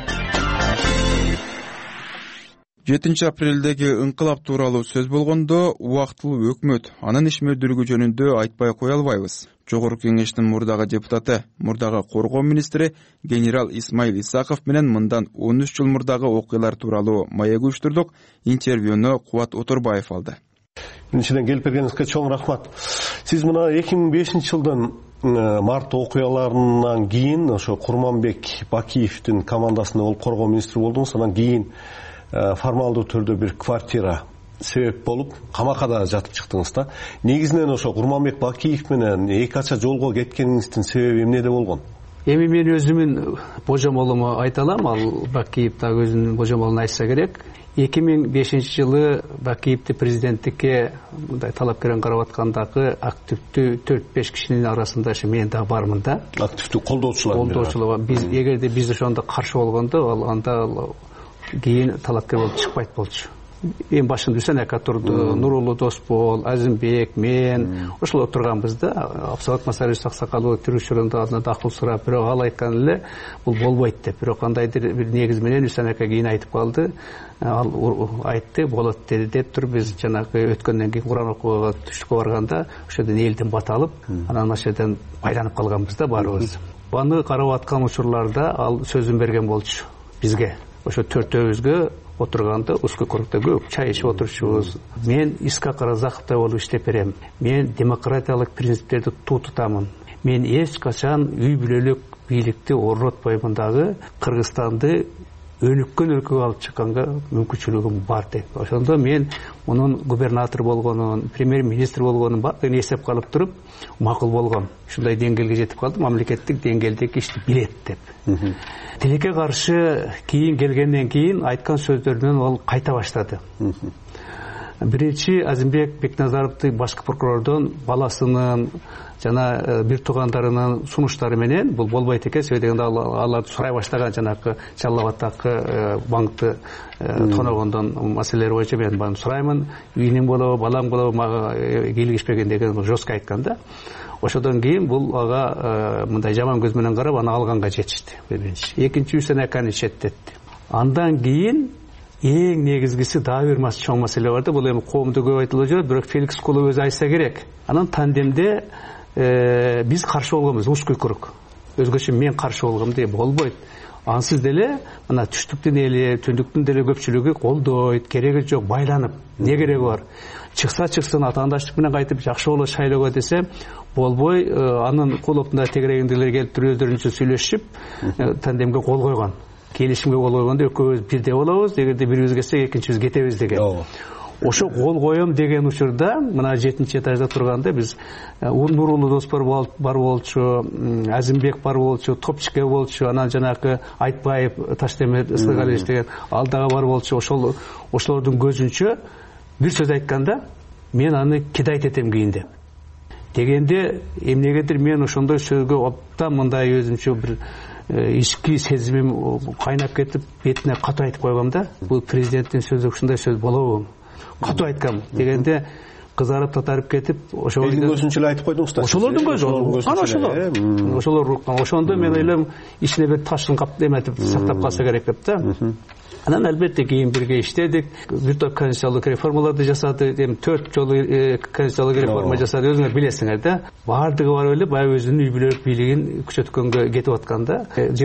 7 апрелдеги ыңкылап тууралуу сөз болгондо убактылуу өкмөт анын ишмердүүлүгү жөнүндө айтпай кое албайбыз. Жогорку кеңештин мурдагы депутаты, мурдагы коргоо министри генерал Исмаил Исаков менен мындан 13 жыл мурдагы окуялар тууралуу маек уюштурдук. Интервьюну Кубат Оторбаев алды. Биринчиден келип бергениңизге чоң рахмат. Сиз мына 2005 жылдын март окуяларынан кийин ошо Курманбек Бакиевдин командасында болуп коргоо министри болдуңуз. Анан кийин формалдуу түрдө бир квартира себеп болуп камакада жатып чыктыңыз да. Негизинен ошо Курманбек Бакиев менен эки ача жолго кеткениңиздин себеби эмнеде болгон? Эми мен өзүмүн божомолума айта алам, ал Бакиев да өзүнүн божомолуна айтса керек. 2005 жылы Бакиевди президенттикке мындай талапкерин карап аткандагы активдүү 4-5 кишинин арасында мен да бармын да. Активдүү колдоочулар. Биз эгерде биз ошондо каршы болгондо, ал анда кийин талапкер болуп чыкпайт болчу. Эң башында Үсөн ака турду, Нурулуу Досбол, Азимбек, мен ошол отурганбыз да. Абсалат Масарич Аксакалов тирүүчүрүндө аны акыл сурап, бирок ал айткан эле бул болбойт деп. Бирок кандайдыр бир негиз менен Үсөн ака кийин айтып калды. Ал айтты, болот деди деп туруп биз жанагы өткөндөн кийин Куран окууга түштүккө барганда ошодон элдин бат алып, анан ошодон байланып калганбыз да баарыбыз. Аны карап аткан учурларда ал сөзүн берген болчу бизге. Ошо төртөөбүзгө отурганда узкий кругда көп чай ичип отурчубуз. Мен Искак Разаковтой болуп иштеп берем. Мен демократиялык принциптерди тутамын. Мен эч качан үй бүлөлүк бийликти орнотпоймун дагы, Кыргызстанды өнүккөн өлкөгө алып чыкканга мүмкүнчүлүгүм бар деп. Ошондо мен мунун губернатор болгонун, премьер-министр болгонун баардыгын эсеп калып туруп, макул болгон. Ушундай деңгээлге жетип калдым, мамлекеттик деңгээлдеги ишти билет деп. Тилекке каршы кийин келгенден кийин айткан сөздөрүнөн ал кайта баштады. Биринчи Азимбек Бекназаровду башкы прокурордон баласынын жана бир туугандарынын сунуштары менен бул болбойт экен, себеби дегенде аларды сурай баштаган жанагы Жалал Абадтагы банкты тоногондон маселелер боюнча мен баны сураймын, үйүнүң болобу, балаң болобу, мага келишпеген деген жестко айткан да. Ошодон кийин бул ага мындай жаман көз менен карап аны алганга жетишти. Биринчи, экинчи Үсөн аканы четтетти. Андан кийин эң негизгиси дагы бир чоң маселе бар да, бул эми коомдо көп айтылып жүрөт, бирок Феликс Кулов өзү айтса керек. Анан тандемде биз каршы болгонбуз, узкий круг. Өзгөчө мен каршы болгом деп болбойт. Ансыз деле мына түштүктүн эли, түндүктүн деле көпчүлүгү колдойт, кереги жок, байланып. Не кереги бар? Чыксын атаандаштык менен кайтып жакшы болот шайлоого десе, болбой, анын Куловдун тегерегиндегилер келип туруп өздөрүнчө сүйлөшүп, тандемге кол койгон. Келишимге кол койгондо экөөбүз бирдей болобуз, эгерде бирибиз кетсек экинчибиз кетебиз деген. Ошо кол коем деген учурда мына 7-этажда турганда биз Нурулуу Доспор бар болчу, Азимбек бар болчу, Топчике болчу, анан жанагы Айтбаев Таштемир Ысыгалевич деген ал дагы бар болчу. Ошолордун көзүнчө бир сөз айтканда мен аны кидайт этем кийин деп. Дегенде эмнегедир мен ошондой сөзгө оптан мындай өзүмчө бир ички сезимим кайнап кетип, бетине катуу айтып койгом да. Бул президенттин сөзү ушундай сөз болобу? Катуу айткам дегенде кызарып татарып кетип, ошолордун көзүнчө эле айтып койдуңуз да. Ошолордун көзү. Ошондо мен ойлойм ичине бир ташын кап эметип сактап калса керек деп да. Анан албетте кийин бирге иштедик, бир топ конституциялык реформаларды жасады, 4 жолу конституциялык реформа жасады, өзүңөр билесиңер да. Бардыгы бар эле баягы өзүнүн үй бүлөлүк бийлигин күчөткөнгө кетип атканда,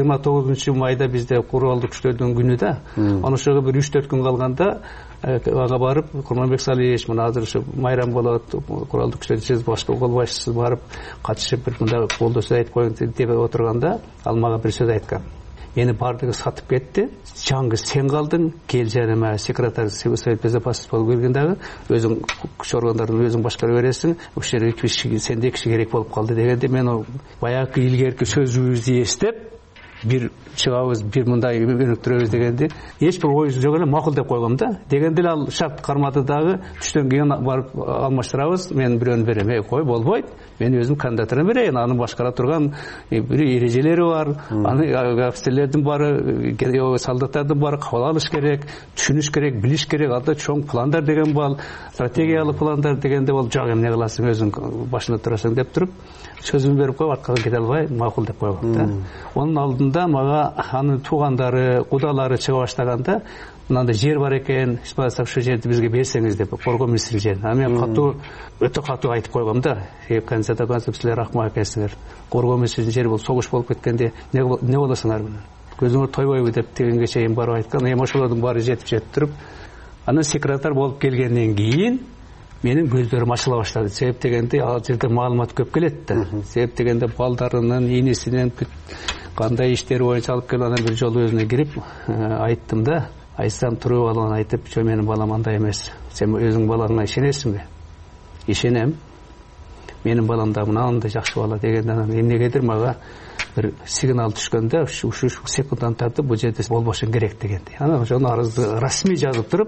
29 майда бизде куралдуу күчтөрдүн күнү да. Аны ошого бир 3-4 күн калганда ага барып, Курманбек Салиевич мына азыр ушу майрам болот, куралдуу күчтөр башкы кол башчысы барып катышып бир мындай колдоо сөз айтып коюң деп отурганда, ал мага бир сөз айткан. Мени бардыгы сатып кетти. Жаңгы сен калдың, кел жаныма секретарь Совет безопасности болуп келгендагы, өзүң күч органдарын өзүң башкара бересиң, ушул жерге сенде киши керек болуп калды дегенде мен баягы илгерки сөзүбүздү эстеп, бир чыгабыз, бир мындай өнүктүрөбүз дегенде эч бир ой жок эле макул деп койгом да. Дегенде эле ал шарт кармады дагы, түштөн кийин барып алмаштырабыз, мен бирөөнү берем. Кой, болбойт. Мен өзүм кандидатура берейин. Аны башкара турган бир эрежелери бар. Аны офицерлердин баары, солдаттардын баары кабыл алыш керек, түшүнүш керек, билиш керек. Анда чоң пландар деген бар, стратегиялык пландар дегенде бол жок, эмне кыласың, өзүң башында турасың деп туруп, сөзүн берип коюп, аркага кете албай макул деп койгом да. Онун алдында мага анын туугандары, кудалары чыга баштаганда, мынандай жер бар экен, ошол жерди бизге берсеңиз деп, коргоо министрлиги жерин. А мен өтө катуу айтып койгом да. Конституция силер акмак экенсиңер. Коргоо министрлигинин жери бул согуш болуп кеткенде не болосуңар менен? Көзүңөр тойбойбу деп дегенге чейин барып айткан. Ошолордун баары жетип туруп, анан секретарь болуп келгенден кийин менин көздөрүм ачыла баштады. Себеп дегенде ал жерде маалымат көп келет да. Себеп дегенде балдарынын, инисинин кандай иштери боюнча алып келип, анан бир жолу өзүнө кирип айттым да. Айтсам туруп алып айтып, "Жо, менин балам андай эмес. Сен өзүң балаңа ишенесиңби?" "Ишенем. Менин балам да мынандай жакшы бала" дегенде, эмнегедир мага бир сигнал түшкөндө, ушу секундтан тартып бул жерде болбошуң керек дегенди. Анан ошону арызды расмий жазып туруп,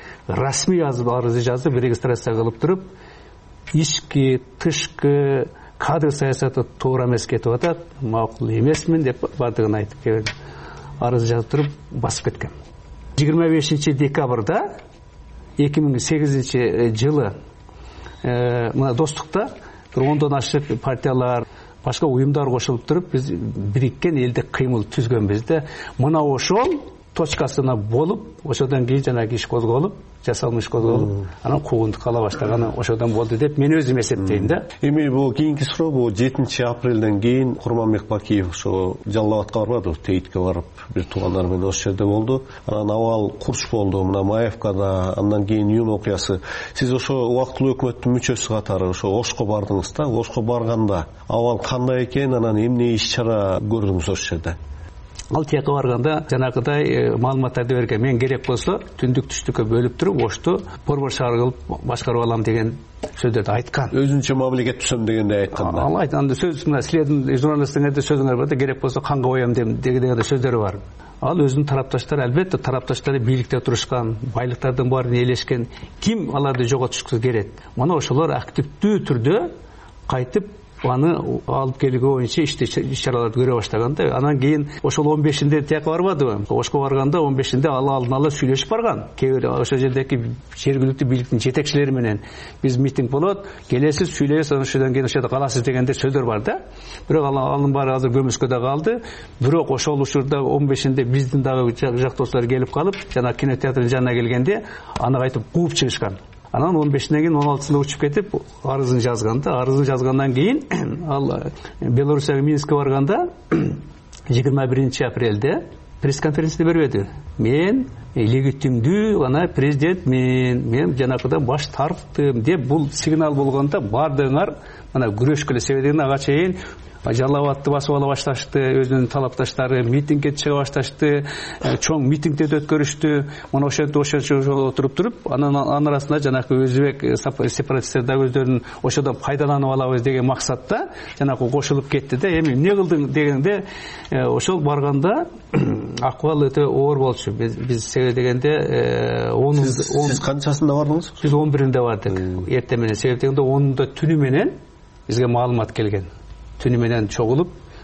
арызды жазып, регистрация кылып туруп, ички, тышкы кадр саясаты туура эмес кетип атат, макул эмесмин деп бардыгын айтып келген. Арыз жазып туруп басып кеткен. 25 декабрда 2008 жылы мына достукта 10дон ашык партиялар, башка уюмдар кошулуп туруп, биз бириккен элдик кыймыл түзгөнбүз да. Мына ошол точкасына болуп, ошодон кийин жанагы иш козголуп, жасалмыш козголуп, анан куугунтук ала баштаганы ошодон болду деп мен өзүм эсептейм да. Эми бул кийинки суроо, бул 7 апрелден кийин Курманбек Бакиев ошо Жалал Абадка барбады, Тейитке барып, бир туугандар менен ошол жерде болду. Анан абал курч болду, мына Маевкада, андан кийин июнь окуясы. Сиз ошо убактылуу өкмөттүн мүчөсү катары ошо Ошко бардыңыз да. Ошко барганда абал кандай экен, анан эмне иш-чара көрдүңүз ошол жерде? Ал тияка барганда жанагыдай маалыматтарды берген. Мен керек болсо түндүк түштүккө бөлүп туруп, Ошту борбор шаар кылып башкарып алам деген сөздөрдү айткан. Өзүнчө мамлекет түзөм дегенде айткан. Ал айтканда сөз мына силердин журналистерде сөзүңөр бар да, керек болсо канга коем деген сөздөрү бар. Ал өзүнүн тарапташтары, албетте тарапташтары бийликте турушкан, байлыктардын баарын ээлешкен, ким аларды жоготушкусу келет. Мына ошолор активдүү түрдө кайтып аны алып келүү боюнча иш-чараларды көрө баштаганда, анан кийин ошол 15-нде тияка барбадыбы? Ошко барганда 15-нде ал алдын ала сүйлөшүп барган. Кээ бир ошол жердеги жергиликтүү бийликтин жетекчилери менен биз митинг болот, келесиз, сүйлөйсүз, анан ошодон кийин ошо жерде каласыз дегенде сөздөр бар да. Бирок анын баары азыр көмүскөдө калды. Бирок ошол учурда 15-нде биздин дагы жактоочулар келип калып, жана кинотеатрдын жанына келгенде аны кайтып кууп чыгышкан. Анан 15-нен кийин 16-сында учуп кетип арызын жазганда, арызын жазгандан кийин ал Белоруссияга Минскке барганда 21 апрелде пресс-конференция бербеди. Мен легитимдүү ана президент мен жанакыдан баш тарттым деп бул сигнал болгондо бардыңар мына күрөшкөлө себебин ага чейин Жалал Абадты басып ала башташты, өзүнүн талапташтары митингге чыга башташты, чоң митингдерди өткөрүштү. Мына ошол отуруп туруп, анын арасында жанагы өзбек сепаратисттер да өздөрүнүн ошодон пайдаланып алабыз деген максатта жанагы кошулуп кетти да. Эми эмне кылдың дегенде ошол барганда акыбал өтө оор болчу. Биз себеп дегенде сиз канчасында бардыңыз? Биз 11-инде бардык. Эртең менен себеп дегенде 10-да түнү менен бизге маалымат келген. Түнү менен чогулуп,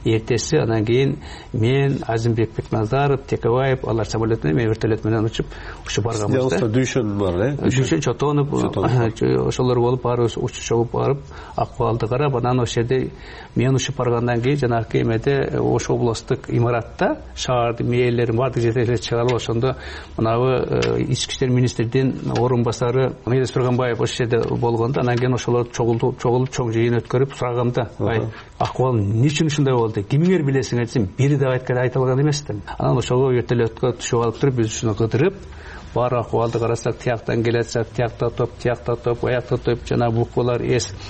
эртеси анан кийин мен Азимбек Бекназаров, Текебаев алар самолет менен, мен вертолет менен учуп ушу барганбыз да. Дүйшөн бар, Дүйшөн Чотонов ошолор болуп барып учуп чогуп барып акыбалды карап, анан ошол жерде мен учуп баргандан кийин жанагы эмеде ош областтык имаратта шаардын мээлерин баардык жерде чыгарып ошондо мынабы ички иштер министринин орун басары Мелис Турганбаев ошол жерде болгондо, анан кийин ошолор чогулуп чоң жыйын өткөрүп сураганда, акыбал эмне үчүн ушундай болду, кимиңер билесиңер десем, бири да айта алган эмес да. Анан ошого вертолетко түшүп алып туруп, биз ушуну кыдырып, бар акыбалды карасак, тияктан келатсак, тиякта топ, аякта топ, жана буквалар,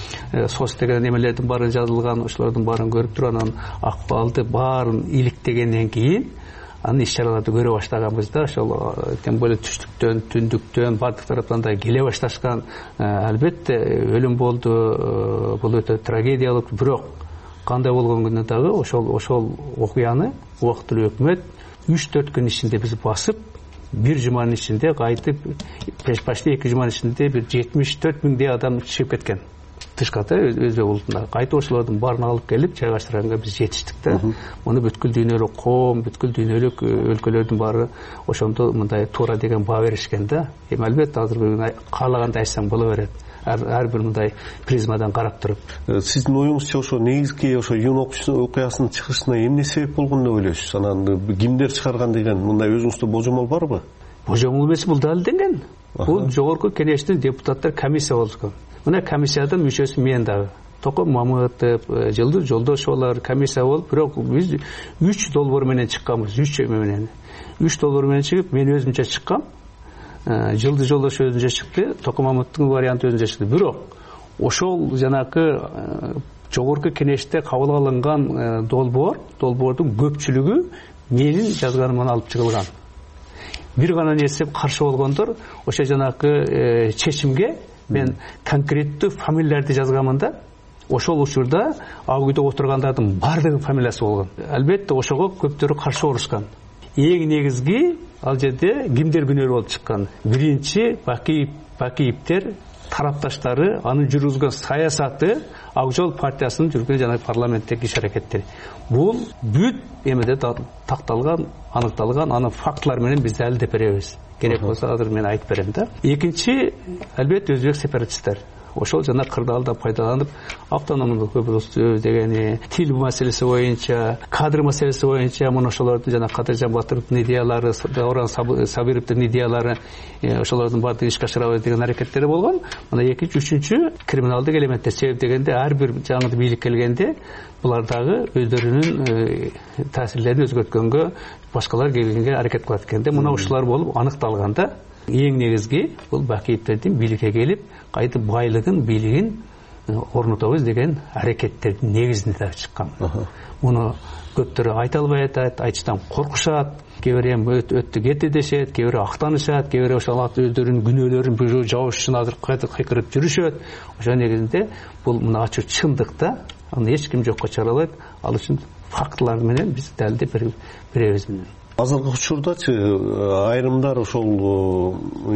сос деген эмелердин баары жазылган, ошолордун баарын көрүп туруп, анан акыбалды баарын иликтегенден кийин анын иш-чараларды көрө баштаганбыз да. Ошол тем более түштүктөн, түндүктөн бардык тараптан да келе башташкан. Албетте өлүм болду, бул өтө трагедиялык, бирок кандай болгон күндө дагы ошол окуяны убактылуу өкмөт 3-4 күн ичинде биз басып, бир жуманын ичинде кайтып, почти 2 жуманын ичинде бир 74 миңдей адам чыгып кеткен. Тышката Өзбек улутунда кайта ошолордун баарын алып келип жайгаштырганга биз жетиштик да. Муну бүткүл дүйнөлүк коом, бүткүл дүйнөлүк өлкөлөрдүн баары ошондо мындай туура деген баа беришкен да. Эми албетте азыр каалагандай айтсаң боло берет. Ар бир мындай призмадан карап туруп. Сиздин оюңузча ошо негизги ошо июнь окуясынын чыгышына эмне себеп болгон деп ойлойсуз? Анан кимдер чыгарган деген мындай өзүңүздө божомол барбы? Божомол эмес, бул далилденген. Бул жогорку кеңештин депутаттар комиссия болушкан. Мына комиссиядын мүчөсү мен дагы. Током Мамытов, Жылдыз Жолдошовлар комиссия болуп, бирок биз 3 долбоор менен чыкканбыз, 3 менен. 3 долбоор менен чыгып, мен өзүмчө чыккам. Жылдыз Жолдошов өзүнчө чыкты, Током Мамытовдун варианты өзүнчө чыкты. Бирок ошол жанакы жогорку кеңеште кабыл алынган долбоордун көпчүлүгү менин жазганымдан алып чыгылган. Бир гана нерсе каршы болгондор, ошо жанакы чечимге мен конкреттүү фамилияларды жазганмын да. Ошол учурда ал үйдө отургандардын баардыгы фамилиясы болгон. Албетте ошого көптөрү каршы болушкан. Эң негизги ал жерде кимдер күнөө болуп чыккан? Биринчи Бакиевтер тарапташтары, анын жүргүзгөн саясаты, Ак Жол партиясынын жүргүзгөн жана парламенттеги иш-аракеттери. Бул бүт эмеде такталган, аныкталган, анын фактылар менен биз далилдеп беребиз. Керек болсо азыр мен айтып берем да. Экинчи, албетте өзбек сепаратисттер. Ошол жана кырдаалда пайдаланып, автономдук облусту дегени, тил маселеси боюнча, кадр маселеси боюнча, мына ошолордун жана Кадыржан Батыровдун идеялары, Дауран Сабировдун идеялары, ошолордун баардыгын ишке ашырабыз деген аракеттери болгон. Мына экинчи, үчүнчү криминалдык элементтер. Себеп дегенде ар бир жаңы бийлик келгенде булар дагы өздөрүнүн таасирлерин өзгөрткөнгө, башкалар келгенге аракет кылат экенде. Мына ушулар болуп аныкталганда, эң негизги бул Бакиевтердин бийликке келип, кайтып байлыгын, бийлигин орнотобуз деген аракеттердин негизинде чыккан. Муну көптөрү айта албай атат, айтыштан коркушат, кээ бири эми өттү кетти дешет, кээ бири актанышат, кээ бири ошол өздөрүнүн күнөөлөрүн жабыш үчүн азыр кыйкырып жүрүшөт. Ошол негизинде бул мына ачуу чындык да, аны эч ким жокко чыгара албайт. Ал үчүн фактылар менен биз далилдеп беребиз. Азыркы учурдачы айрымдар ошол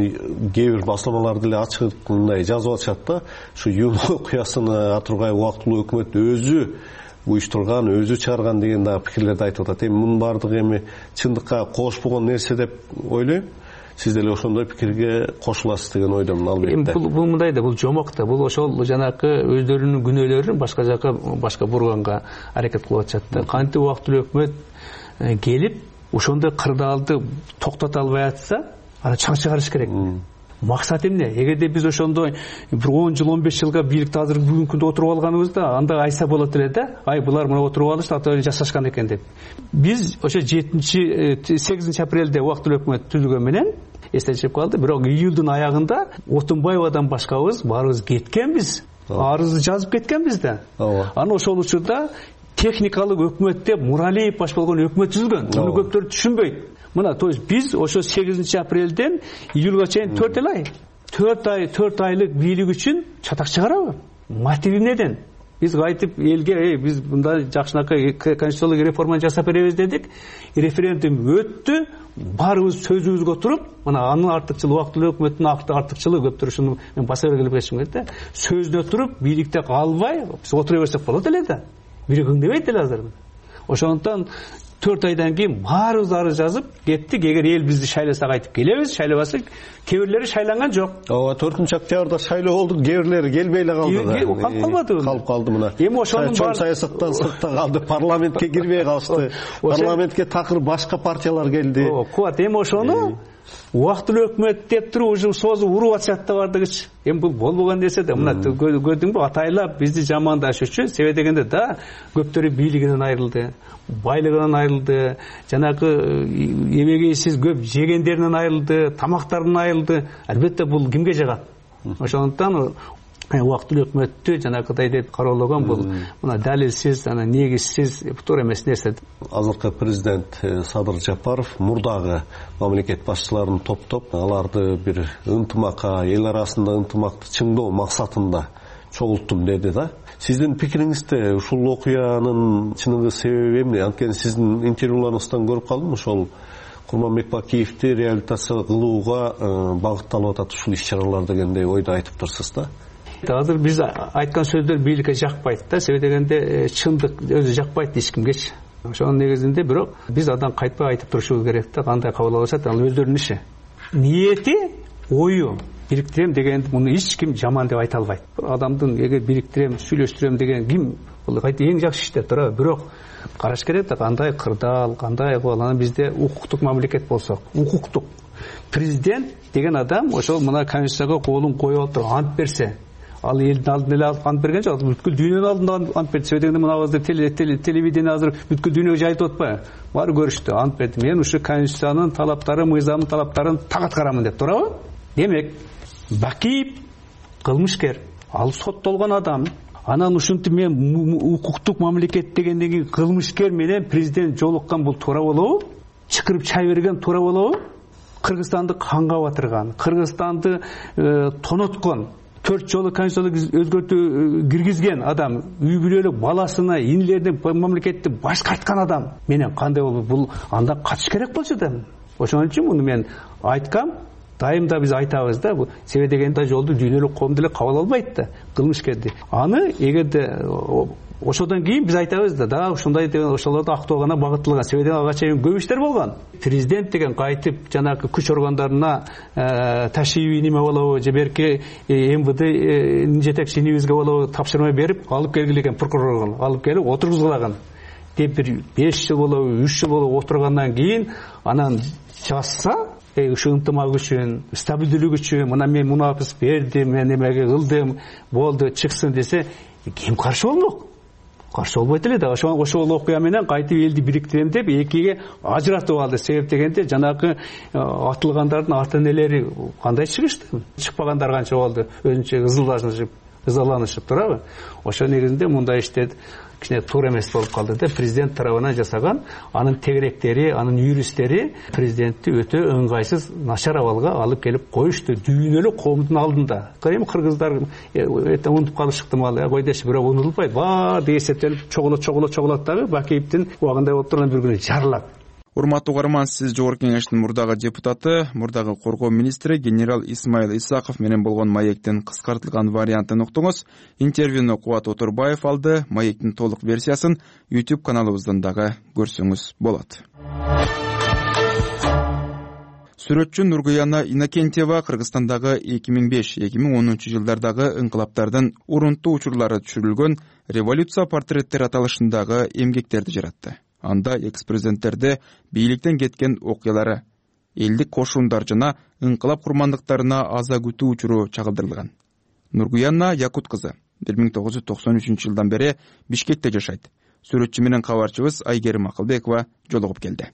кээ бир басылмаларды эле ачык мындай жазып атышат да, ушу июнь окуясыны Атургай убактылуу өкмөт өзү уюштурган, өзү чыгарган деген да пикирлерди айтып атат. Эми мунун баардыгы эми чындыкка кошпогон нерсе деп ойлойм. Сиз деле ошондой пикирге кошуласыз деген ойдомун албетте. Бул мындай да, бул жомок да, бул ошол жанакы өздөрүнүн күнөөлөрүн башка жака, башка бурганга аракет кылып атышат да. Кантип убактылуу өкмөт келип ошондой кырдаалды токтото албай атса, аны чаң чыгарыш керек. Максат эмне? Эгерде биз ошондой бир 10 жыл, 15 жылга бийликте азыр бүгүнкү күндө отуруп алганыбызда, анда айса болот эле да. Ай, булар мына отуруп алышты, ата жашашкан экен деп. Биз ошо 8 апрелде убактылуу өкмөт түзүлгөн менен эстечип калды. Бирок июлдун аягында Отунбаевадан башкабыз баарыбыз кеткенбиз. Арызды жазып кеткенбиз да. Аны ошол учурда техникалык өкмөт деп Муралиев баш болгон өкмөт түзүлгөн. Муну көптөр түшүнбөйт. Мына, то есть биз ошо 8 апрелден июлга чейин 4 айлык бийлик үчүн чатак чыгарабы? Мотиви эмнеден? биз кайтып элге биз мындай жакшынакай конституциялык реформаны жасап беребиз дедик. Референдум өттү. Баарыбыз сөзүбүзгө туруп, мына анын артыкчылыгы, убактылуу өкмөттүн артыкчылыгы көптөр ушуну мен баса келип кетишим керек да. Сөзүнө туруп, бийликте калбай, биз отура берсек болот эле да. Бирок үндебейт эле азыр. Ошондон 4 айдан кийин баарыбыз арыз жазып кеттик. Эгер эл бизди шайласа кайтып келебиз, шайлабаса кээ бирлери шайланган жок. 4-октябрда шайлоо болду, кээ бирлери келбей эле калды. Калып калбады. Калып калды мына. Эми ошонун чоң саясаттан сыртта калды, парламентке кирбей калышты. Парламентке такыр башка партиялар келди. Куат, эми ошону убактылуу өкмөт деп туруп уже созуп уруп атышат да бардыгычы. Эми бул болбогон нерсе да. Мына көрдүңбү, атайлап бизди жамандаш үчүн себеп дегенде да көптөрү бийлигинен айрылды, байлыгынан айрылды, жанагы эбегейсиз көп жегендеринен айрылды, тамактарынан айрылды. Албетте бул кимге жагат? Ошондон убактылуу өкмөттү жанагыдай деп кароологон бул мына далилсиз, негизсиз, туура эмес нерсе. Азыркы президент Садыр Жапаров мурдагы мамлекет башчыларын топтоп, аларды бир ынтымакка, эл арасында ынтымакты чыңдоо максатында чогулттум деди да. Сиздин пикириңизде ушул окуянын чыныгы себеби эмне? Анткени сиздин интервьюларыңыздан көрүп калдым, ошол Курманбек Бакиевди реабилитация кылууга багытталып атат ушул иш-чаралар дегендей ойду айтып турсуз да. Азыр биз айткан сөздөр бийликке жакпайт да, себеп дегенде чындык өзү жакпайт эч кимгечи. Ошонун негизинде бирок биз адан кайтпай айтып турушубуз керек да, кандай кабыл алышат, ал өздөрүнүн иши. Ниети, ою бириктирем дегенди муну эч ким жаман деп айта албайт. Адамдын эгер бириктирем, сүйлөштүрөм деген ким бул эң жакшы иш деп турат, бирок караш керек да, кандай кырдаал, кандай анан бизде укуктук мамлекет болсок, укуктук президент деген адам ошол мына конституцияга колун коюп отуруп ант берсе, ал элдин алдына эле ант берген жок, бүткүл дүйнөнүн алдында ант берди. Себеп дегенде мына азыр телевидение азыр бүткүл дүйнөгө жайылып атпайбы? Баары көрүштү, ант берди. Мен ушу конституциянын талаптары, мыйзамдын талаптарын так аткарамын деп турабы? Демек, Бакиев кылмышкер, ал соттолгон адам. Анан ушинтип мен укуктук мамлекет дегенден кийин кылмышкер менен президент жолуккан бул туура болобу? Чыкырып чай берген туура болобу? Кыргызстанды канга батырган, Кыргызстанды тоноткон, 4 жолу конституцияга өзгөртүү киргизген адам, үй бүлөлүк баласына, инилерин мамлекетти башкарткан адам менен кандай болуп бул анда катыш керек болчу да. Ошон үчүн муну мен айткам, дайымда биз айтабыз да, бул себеп дегенде жолду дүйнөлүк коом деле кабыл албайт да, кылмышкерди. Аны эгерде ошодон кийин биз айтабыз да, ушундай деген ошолорду актоогана багытталган. Себеп ага чейин көп иштер болгон. Президент деген кайтып жанагы күч органдарына ташиби неме болобу, же берки МВД жетекчи нибизге болобу тапшырма берип, алып келгиле экен прокурорго, алып келип отургузулаган. Деп бир 5 жыл болобу, 3 жыл болобу отургандан кийин анан жазса, ушу ынтымак үчүн, стабилдүүлүк үчүн, мына мен мунапис бердим, мен эмеге кылдым, болду, чыксын десе, ким каршы болмок? Каршы болбойт эле да. Ошол окуя менен кайтып элди бириктирем деп экиге ажыратып алды. Себеп дегенде жанагы атылгандардын ата-энелери кандай чыгышты? Чыкпагандар канча болду? Өзүнчө ызаланышып турабы? Ошол негизинде мындай иштер кичине туура эмес болуп калды да. Президент тарабынан жасаган, анын тегеректери, анын юристтери президентти өтө ыңгайсыз, начар абалга алып келип коюшту дүйнөлүк коомдун алдында. Эми кыргыздар унутуп калышыкты малы, койдеси бирок унутулбайт. Баары эсептелип чогулот дагы Бакиевдин убагында болуп турган бир күнү жарылат. Урматтуу угарман, сиз Жогорку Кеңештин мурдагы депутаты, мурдагы коргоо министри генерал Исмаил Исаков менен болгон маектин кыскартылган вариантын уктуңуз. Интервьюну Кубат Отурбаев алды. Маектин толук версиясын YouTube каналыбыздан дагы көрсөңүз болот. Сүрөтчү Нургуяна Иннокентьева Кыргызстандагы 2005-2010 жылдардагы ыңкылаптардын урунттуу учурлары түшүрүлгөн революция портреттери аталышындагы эмгектерди жаратты. Анда экс-президенттерде бийликтен кеткен окуялары, элдик кошундар жана ыңкылап курмандыктарына аза күтүү учуру чагылдырылган. Нургуяна Якут кызы 1993 жылдан бери Бишкекте жашайт. Сүрөтчү менен кабарчыбыз Айгерим Акылбекова жолугуп келди.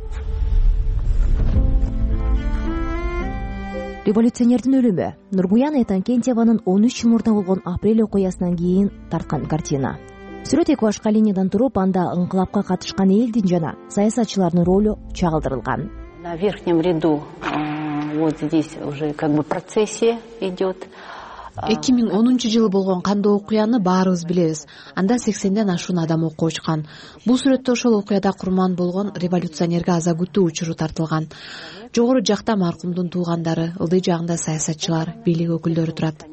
Революционердин өлүмү Нургуяна Иннокентьеванын 13 мурда болгон апрель окуясынан кийин тарткан картина. Сүрөт эки башка линиядан туруп, анда ыңкылапка катышкан элдин жана саясатчылардын ролу чагылдырылган. На верхнем ряду вот здесь уже как бы процессия идет. 2010 жылы болгон кандуу окуяны баарыбыз билебиз. Анда 80ден ашуун адам окко учкан. Бул сүрөттө ошол окуяда курман болгон революционерге аза күтүү учуру тартылган. Жогору жакта маркумдун туугандары, ылдый жагында саясатчылар, бийлик өкүлдөрү турат.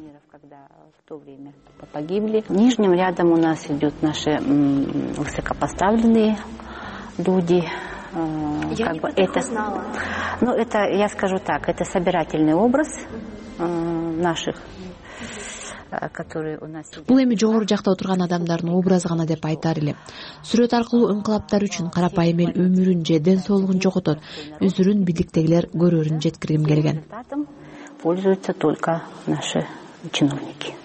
Погибли. Нижним рядом у нас идут наши высокопоставленные люди. Это, я скажу так, это собирательный образ наших, которые у нас. Бул эми жогору жакта отурган адамдардын образы гана деп айтар элем. Сүрөт аркылуу инкылаптар үчүн карапайым эл өмүрүн же ден соолугун жоготот, өзүрүн бийликтегилер көрөрүн жеткиргим келген. Пользуются только наши чиновники.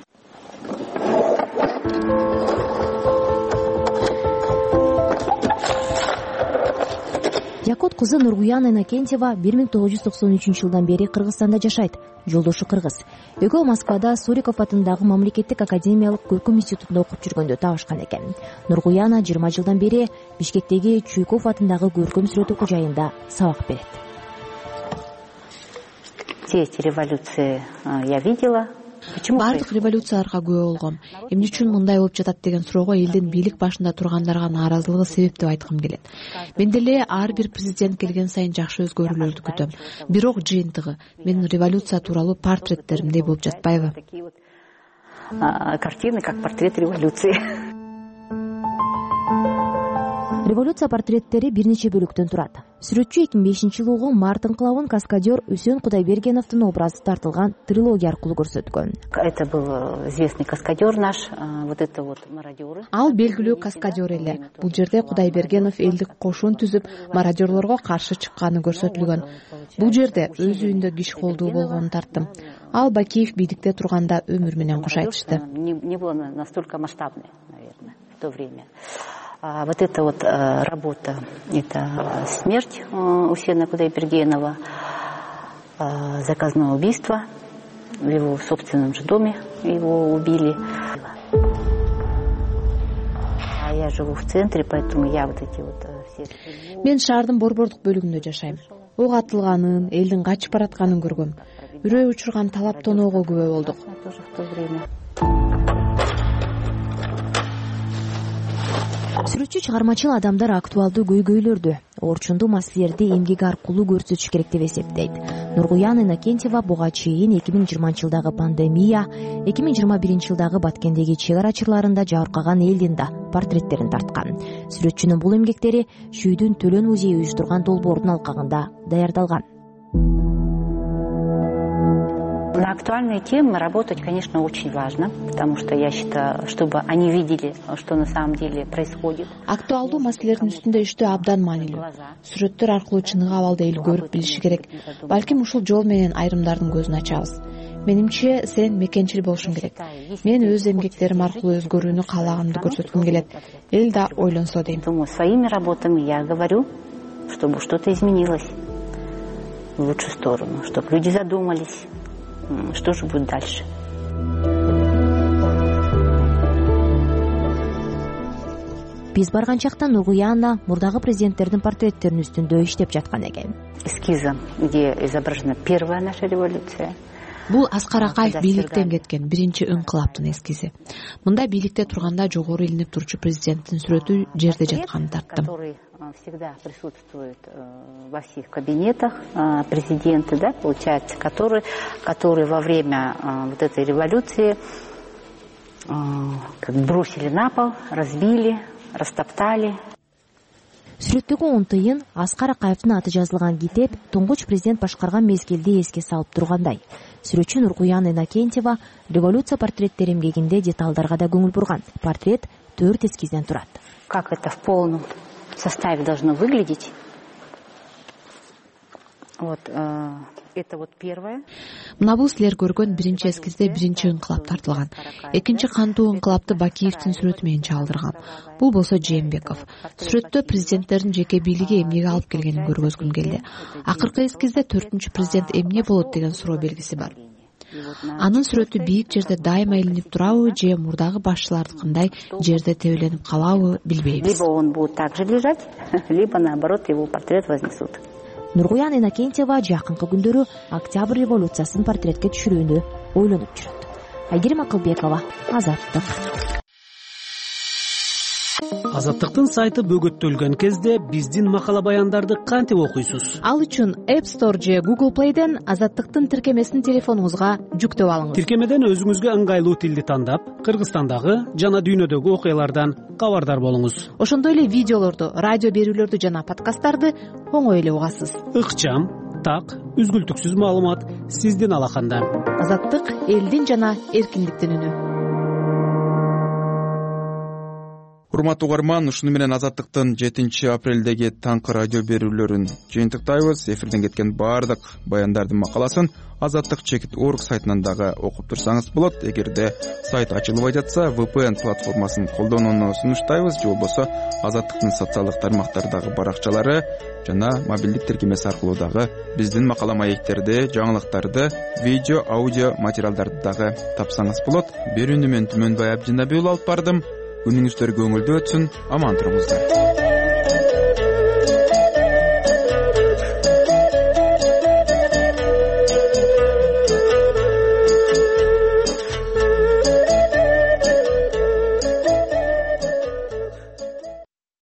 Якут кызы Нургуяна Иннокентьева 1993 жылдан бери Кыргызстанда жашайт. Жолдошу кыргыз. Экөө Москвада Суриков атындагы мамлекеттик академиялык көркөм институтунда окуп жүргөндө таашкан экен. Нургуяна 20 жылдан бери Бишкектеги Чуйков атындагы көркөм сүрөт окуу жайында сабак берет. Все эти революции я видела. Бардык революцияларга күбө болгом. Эмне үчүн мындай болуп жатат деген суроого элдин бийлик башында тургандарга нааразылыгы себеп деп айткым келет. Мен деле ар бир президент келген сайын жакшы өзгөрүүлөрдү күтөм. Бирок жыйынтыгы мен революция тууралуу портреттеримдей болуп жатпайбы? Картины как портрет революции. Революция портреттери бир нече бөлүктөн турат. Сүрөтчү 2005 жылы март инкылабын каскадер Үсөн Кудайбергеновдун образы тартылган трилогия аркылуу көрсөткөн. Это был известный каскадер наш, вот это вот мародеры. Ал белгилүү каскадер эле. Бул жерде Кудайбергенов элдик кошун түзүп, мародерлорго каршы чыкканы көрсөтүлгөн. Бул жерде өз үйүндө киш колдуу болгонун тарттым. Ал Бакиев бийликте турганда өмүр менен куш айтышты. Не было настолько масштабной, наверное, в то время. Вот эта вот работа, это смерть Усена Кудайбергенова, заказное убийство, в его собственном же доме его убили. А я живу в центре, поэтому я вот эти вот все... Мен шаардын борбордук бөлүгүндө жашайм. Ок атылганын, элдин качып баратканын көргөм. Үрөй учурган талап тоноого күбө болдук. Тоже в то время. Сүрөтчү чыгармачыл адамдар актуалдуу көйгөйлөрдү, орчундуу маселелерди эмгек аркылуу көрсөтүш керек деп эсептейт. Нургуяна Иннокентьева буга чейин 2020 жылдагы пандемия, 2021 жылдагы Баткендеги чек ара чырларында жабыркаган элдин да портреттерин тарткан. Сүрөтчүнүн бул эмгектери Шүйдүн Төлөн музейи уюштурган долбоордун алкагында даярдалган. На актуальные темы работать, конечно, очень важно, потому что я считаю, чтобы они видели, что на самом деле происходит. Актуалдуу маселелердин үстүндө иштөө абдан маанилүү. Сүрөттөр аркылуу чыныгы абалды эл көрүп билиши керек. Балким ушул жол менен айрымдардын көзүн ачабыз. Менимче сен мекенчил болушуң керек. Мен өз эмгектерим аркылуу өзгөрүүнү каалаганымды көрсөткүм келет. Эл да ойлонсо дейм. Своими работами я говорю, чтобы что-то изменилось в лучшую сторону, чтобы люди задумались. Что же будет дальше? Биз барган чакта Нургуяна мурдагы президенттердин портреттеринин үстүндө иштеп жаткан экен. Эскизом, где изображена первая наша революция. Бул Аскар Акаев бийликтен кеткен биринчи инкылаптын эскизи. Мында бийликте турганда жогору илинип турчу президенттин сүрөтү жерде жатканын тарттым. Всегда присутствует во всех кабинетах президенты, да, получается, которые во время вот этой революции как бросили на пол, разбили, растоптали. Сүрөттөгү 10 тыйын Аскар Акаевдин аты жазылган китеп туңгуч президент башкарган мезгилди эске салып тургандай. Сүрөтчү Нургуяна Иннокентьева революция портреттери эмгегинде деталдарга да көңүл бурган. Портрет 4 эскизден турат. Как это в полном составе должно выглядеть? Вот это вот первое. Мына бул силер көргөн биринчи эскизде биринчи инкылап тартылган. Экинчи кандуу инкылапты Бакиевдин сүрөтү менен чалдырган. Бул болсо Жээнбеков. Сүрөттө президенттердин жеке бийлиги эмнеге алып келгенин көргөзгүм келди. Акыркы эскизде 4-ч президент эмне болот деген суроо белгиси бар. Анын сүрөтү бийик жерде дайыма илинип турабы же мурдагы башчылардыкындай жерде тебеленип калабы билбейбиз. Либо он будет так же лежать, либо наоборот его портрет вознесут. Нургуяна Иннокентьева жакынкы күндөрү Октябрь революциясын портретке түшүрүүнү ойлонуп жүрөт. Айгерим Акылбекова, Азаттык. Азаттыктын сайты бөгөттөлгөн кезде биздин макала баяндарды кантип окуйсуз? Ал үчүн App Store же Google Play'ден Азаттыктын тиркемесин телефонуңузга жүктөп алыңыз. Тиркемеден өзүңүзгө ыңгайлуу тилди тандап, Кыргызстандагы жана дүйнөдөгү окуялардан кабардар болуңуз. Ошондой эле видеолорду, радио берүүлөрдү жана подкасттарды оңой эле угасыз. Ыкчам, так, үзгүлтүксүз маалымат сиздин алаканда. Азаттык элдин жана эркиндиктин үнү. Урматтуу угарман, ушуну менен Азаттыктын 7-апрелдеги таңкы радио берүүлөрүн жыйынтыктайбыз. Эфирден кеткен баардык баяндардын макаласын azattik.org сайтынан дагы окуп турсаңыз болот. Эгерде сайт ачылбай жатса, VPN платформасын колдонууну сунуштайбыз, же болбосо Азаттыктын социалдык тармактардагы баракчалары жана мобилдик тиркемеси аркылуу дагы биздин макала маектерди, жаңылыктарды, видео, аудио материалдарды дагы тапсаңыз болот. Берүүнү мен Түмөнбай Абдинабиұлы алып бардым. Күнүңүздөр көңүлдүү өтсүн, аман туруңуздар.